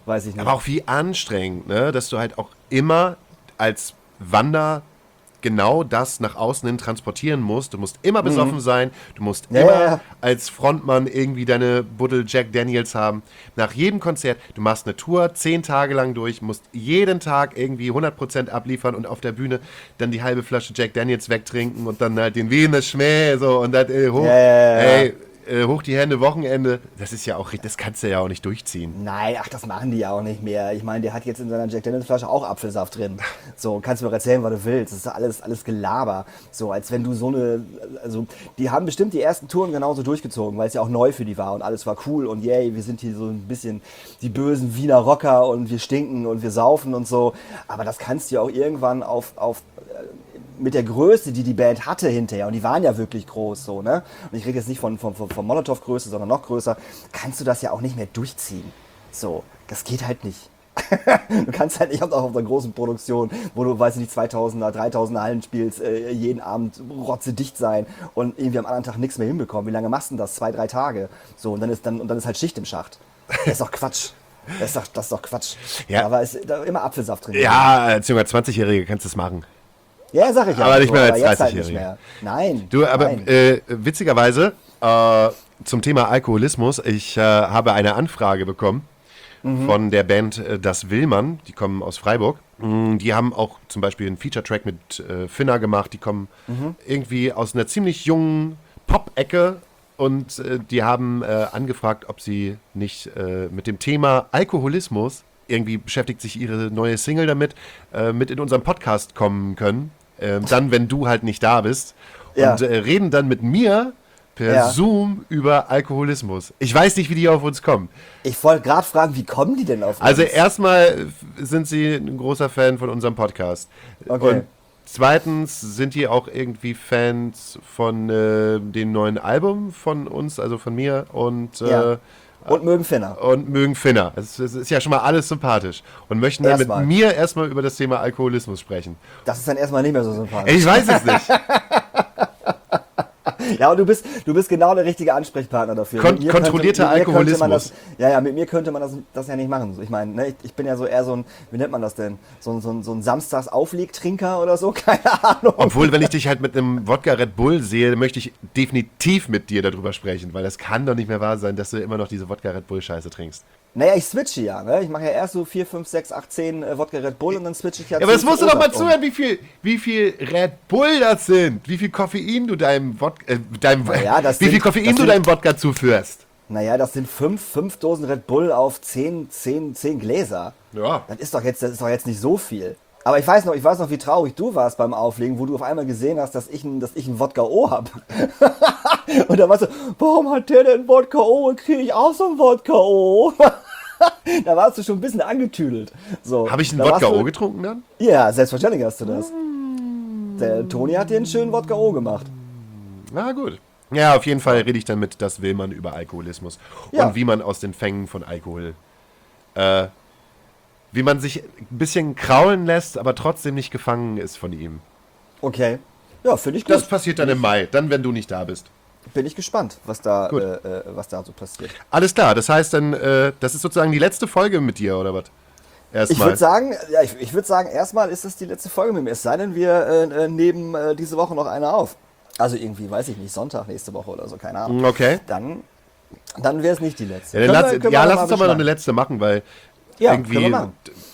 weiß ich nicht.
Aber auch wie anstrengend, ne? Dass du halt auch immer als Wander genau das nach außen hin transportieren musst. Du musst immer besoffen mhm. sein, du musst
ja,
immer
ja, ja.
als Frontmann irgendwie deine Buddel Jack Daniels haben. Nach jedem Konzert, du machst eine Tour zehn Tage lang durch, musst jeden Tag irgendwie hundert Prozent abliefern und auf der Bühne dann die halbe Flasche Jack Daniels wegtrinken und dann halt den Wiener Schmäh so und dann äh, hoch,
ja, ja, ja.
ey, äh, hoch die Hände, Wochenende. Das ist ja auch, das kannst du ja auch nicht durchziehen.
Nein, ach, das machen die ja auch nicht mehr. Ich meine, der hat jetzt in seiner Jack Daniels Flasche auch Apfelsaft drin. So, kannst du mir erzählen, was du willst. Das ist alles, alles Gelaber. So, als wenn du so eine, also, die haben bestimmt die ersten Touren genauso durchgezogen, weil es ja auch neu für die war und alles war cool und yay, wir sind hier so ein bisschen die bösen Wiener Rocker und wir stinken und wir saufen und so. Aber das kannst du ja auch irgendwann auf, auf, mit der Größe, die die Band hatte hinterher, und die waren ja wirklich groß, so, ne? Und ich rede jetzt nicht von, von, von, von Molotow-Größe, sondern noch größer, kannst du das ja auch nicht mehr durchziehen. So, das geht halt nicht. Du kannst halt nicht auch auf einer großen Produktion, wo du, weiß ich nicht, zweitausender, dreitausender Hallen spielst, äh, jeden Abend rotzedicht sein und irgendwie am anderen Tag nichts mehr hinbekommen. Wie lange machst du denn das? Zwei, drei Tage. So, und dann ist, dann, und dann ist halt Schicht im Schacht. Das ist doch Quatsch. Das ist doch, das ist doch Quatsch.
Ja.
Da ist da immer Apfelsaft drin.
Ja, als junger zwanzigjähriger kannst du es machen.
Ja, sag ich ja.
Aber nicht mehr als
so, jetzt halt
dreißigjähriger.
nicht mehr. Nein.
Du, aber
nein.
äh, witzigerweise, äh, zum Thema Alkoholismus, ich äh, habe eine Anfrage bekommen mhm. von der Band äh, Das Willmann, die kommen aus Freiburg. Mm, die haben auch zum Beispiel einen Feature-Track mit äh, Finna gemacht, die kommen mhm. irgendwie aus einer ziemlich jungen Pop-Ecke und äh, die haben äh, angefragt, ob sie nicht äh, mit dem Thema Alkoholismus, irgendwie beschäftigt sich ihre neue Single damit, äh, mit in unseren Podcast kommen können. Äh, dann, wenn du halt nicht da bist.
Ja.
Und äh, reden dann mit mir per
Ja.
Zoom über Alkoholismus. Ich weiß nicht, wie die auf uns kommen.
Ich wollte gerade fragen, wie kommen die denn auf
Also
uns?
erstmal sind sie ein großer Fan von unserem Podcast.
Okay.
Und zweitens sind die auch irgendwie Fans von äh, dem neuen Album von uns, also von mir. Und
Ja.
äh,
Und mögen Finner.
und mögen Finner. Es es ist ja schon mal alles sympathisch. Und möchten dann
Erstmal.
mit mir erstmal über das Thema Alkoholismus sprechen.
Das ist dann erstmal nicht mehr so sympathisch.
Ich weiß es nicht.
Ja, und du bist, du bist genau der richtige Ansprechpartner dafür.
Kon-
Mit mir
kontrollierter
könnte, mit mir könnte man
Alkoholismus.
Das, ja, ja, mit mir könnte man das, das ja nicht machen. Ich meine, ne, ich, ich bin ja so eher so ein, wie nennt man das denn? So ein, so ein, so ein Samstags-Auflegtrinker oder so? Keine Ahnung.
Obwohl, wenn ich dich halt mit einem Wodka Red Bull sehe, möchte ich definitiv mit dir darüber sprechen, weil das kann doch nicht mehr wahr sein, dass du immer noch diese Wodka Red Bull Scheiße trinkst.
Naja, ich switche ja. Ne? Ich mache ja erst so vier, fünf, sechs, acht, zehn äh, Wodka Red Bull und dann switche ich ja
Ja, aber
zu-
das musst
zu
du doch mal
O-Saft um.
zuhören, wie viel, wie viel Red Bull das sind, wie viel Koffein du deinem Wodka, äh, deinem,
Ja, das
wie viel
sind-
Koffein
das
du
sind-
deinem Wodka zuführst.
Naja, das sind fünf, fünf Dosen Red Bull auf zehn, zehn, zehn Gläser.
Ja.
Das ist doch jetzt, das ist doch jetzt nicht so viel. Aber ich weiß noch, ich weiß noch, wie traurig du warst beim Auflegen, wo du auf einmal gesehen hast, dass ich ein, dass ich ein Wodka O habe. Und da warst du, warum hat der denn Wodka O und kriege ich auch so ein Wodka O? Da warst du schon ein bisschen angetüdelt. So,
Habe ich einen
da warst
Wodka
du-
O getrunken dann?
Ja, selbstverständlich hast du das. Der Toni hat dir einen schönen Wodka O gemacht.
Na gut. Ja, auf jeden Fall rede ich dann mit Das Willmann über Alkoholismus
Ja.
und wie man aus den Fängen von Alkohol, äh, wie man sich ein bisschen kraulen lässt, aber trotzdem nicht gefangen ist von ihm.
Okay. Ja, finde ich gut.
Das passiert dann im Mai, dann, wenn du nicht da bist.
Bin ich gespannt, was da,
Gut.
äh, äh, was da so passiert.
Alles klar, das heißt dann, äh, das ist sozusagen die letzte Folge mit dir, oder was?
Ich
Erstmal.
würde sagen, ja, ich, ich würde sagen, erstmal ist es die letzte Folge mit mir. Es sei denn, wir äh, äh, nehmen äh, diese Woche noch eine auf. Also irgendwie, weiß ich nicht, Sonntag nächste Woche oder so, keine Ahnung.
Okay.
Dann, dann wäre es nicht die letzte.
Ja, dann
Können
lass,
wir- können
ja
wir
lass
mal
uns doch mal noch eine
beschlagen.
letzte machen, weil
Ja,
irgendwie
können wir machen.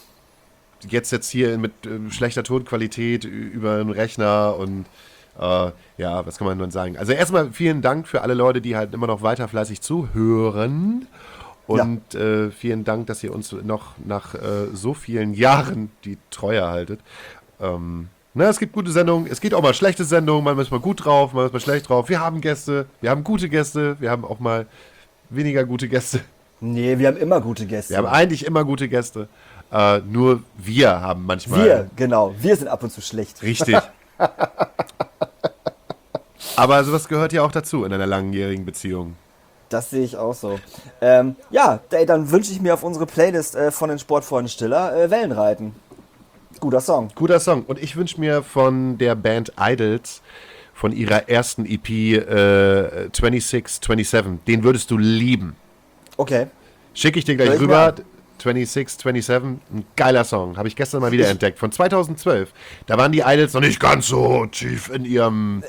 jetzt jetzt hier mit äh, schlechter Tonqualität ü- über einen Rechner und äh, ja, was kann man nun sagen? Also erstmal vielen Dank für alle Leute, die halt immer noch weiter fleißig zuhören und äh, vielen Dank, dass ihr uns noch nach äh, so vielen Jahren die Treue haltet. Ähm, na, es gibt gute Sendungen, es gibt auch mal schlechte Sendungen, manchmal ist man gut drauf, manchmal ist man schlecht drauf. Wir haben Gäste, wir haben gute Gäste, wir haben auch mal weniger gute Gäste.
Nee, wir haben immer gute Gäste.
Wir haben eigentlich immer gute Gäste. Äh, nur wir haben manchmal.
wir, genau. Wir sind ab und zu schlecht.
Richtig. Aber sowas gehört ja auch dazu in einer langjährigen Beziehung.
Das sehe ich auch so. Ähm, ja, ey, dann wünsche ich mir auf unsere Playlist äh, von den Sportfreunden Stiller äh, Wellenreiten. Guter Song.
Guter Song. Und ich wünsche mir von der Band Idols, von ihrer ersten E P äh, sechsundzwanzig siebenundzwanzig, den würdest du lieben.
Okay.
Schicke ich dir gleich
Soll ich
rüber.
mir
sechsundzwanzig, siebenundzwanzig, ein geiler Song. Habe ich gestern mal wieder entdeckt. Von zweitausendzwölf. Da waren die Idols noch nicht ganz so tief in ihrem...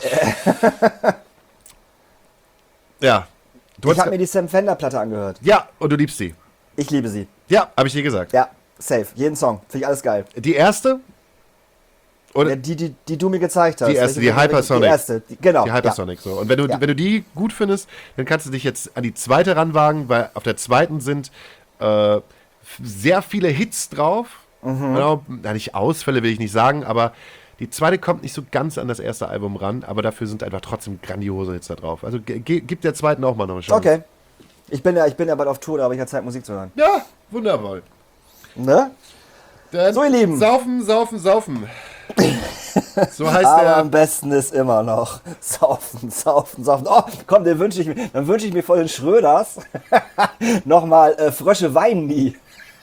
ja. Du
Ich
hast-
habe mir die Sam Fender Platte angehört.
ja, und du liebst sie.
Ich liebe sie.
Ja, habe ich dir gesagt.
Ja, safe. Jeden Song. Finde ich alles geil.
Die erste? Oder
Ja, die, die, die du mir gezeigt hast.
Die erste,
Welche-
die Hypersonic.
Die erste, die, genau.
die Hypersonic so. Und wenn du,
Ja.
wenn du die gut findest, dann kannst du dich jetzt an die zweite ranwagen, weil auf der zweiten sind äh, f- sehr viele Hits drauf.
Mhm.
Genau, na, nicht Ausfälle will ich nicht sagen, aber die zweite kommt nicht so ganz an das erste Album ran, aber dafür sind einfach trotzdem grandiose Hits da drauf. Also ge- ge- gib der zweiten auch mal noch eine
Ja.
Chance.
Okay. Ich bin ja, ich bin ja bald auf Tour, da habe ich ja Zeit, Musik zu hören.
Ja, wunderbar.
Ne?
Dann
So, ihr Lieben.
Saufen, saufen, saufen. So heißt
Aber
der.
am besten ist immer noch saufen, saufen, saufen. Oh, komm, den wünsche ich mir, dann wünsche ich mir von den Schröders nochmal äh, Frösche weinen nie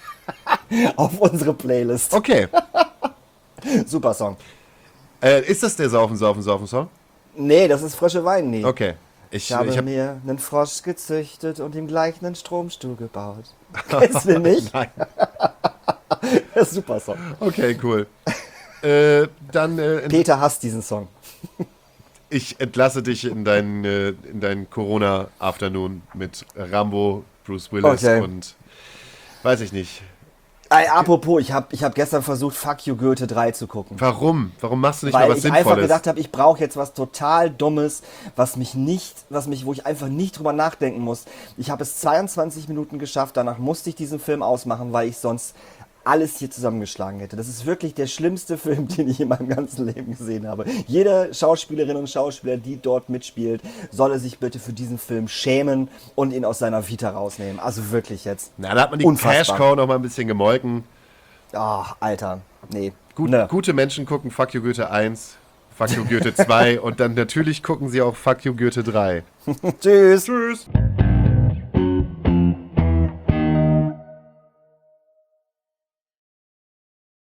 auf unsere Playlist.
Okay.
Super Song.
Äh, ist das der Saufen, Saufen, Saufen Song?
Nee, das ist Frösche weinen nie.
Okay. Ich,
Ich habe
ich hab,
mir einen Frosch gezüchtet und ihm gleich einen Stromstuhl gebaut. Kennst du nicht?
Nein.
Das ist super Song.
Okay, cool. äh, dann, äh,
Peter hasst diesen Song.
ich entlasse dich in deinen, äh, in deinen Corona-Afternoon mit Rambo, Bruce Willis
Okay.
und weiß ich nicht.
Ey, apropos, ich habe ich hab gestern versucht, Fuck You Goethe drei zu gucken.
Warum? Warum machst du nicht mal
Weil
was
ich einfach
Sinnvolles?
gedacht habe, ich brauche jetzt was total Dummes, was mich nicht, was mich, wo ich einfach nicht drüber nachdenken muss. Ich habe es zweiundzwanzig Minuten geschafft, danach musste ich diesen Film ausmachen, weil ich sonst alles hier zusammengeschlagen hätte. Das ist wirklich der schlimmste Film, den ich in meinem ganzen Leben gesehen habe. Jede Schauspielerin und Schauspieler, die dort mitspielt, solle sich bitte für diesen Film schämen und ihn aus seiner Vita rausnehmen. Also wirklich jetzt.
Na, da hat man die
Unfassbar.
Cash-Cow noch mal ein bisschen gemolken.
Ach, Alter. Nee.
Gut,
Ne.
Gute Menschen gucken Fuck You Goethe eins, Fuck You Goethe zwei und dann natürlich gucken sie auch Fuck You Goethe drei.
Tschüss.
Tschüss.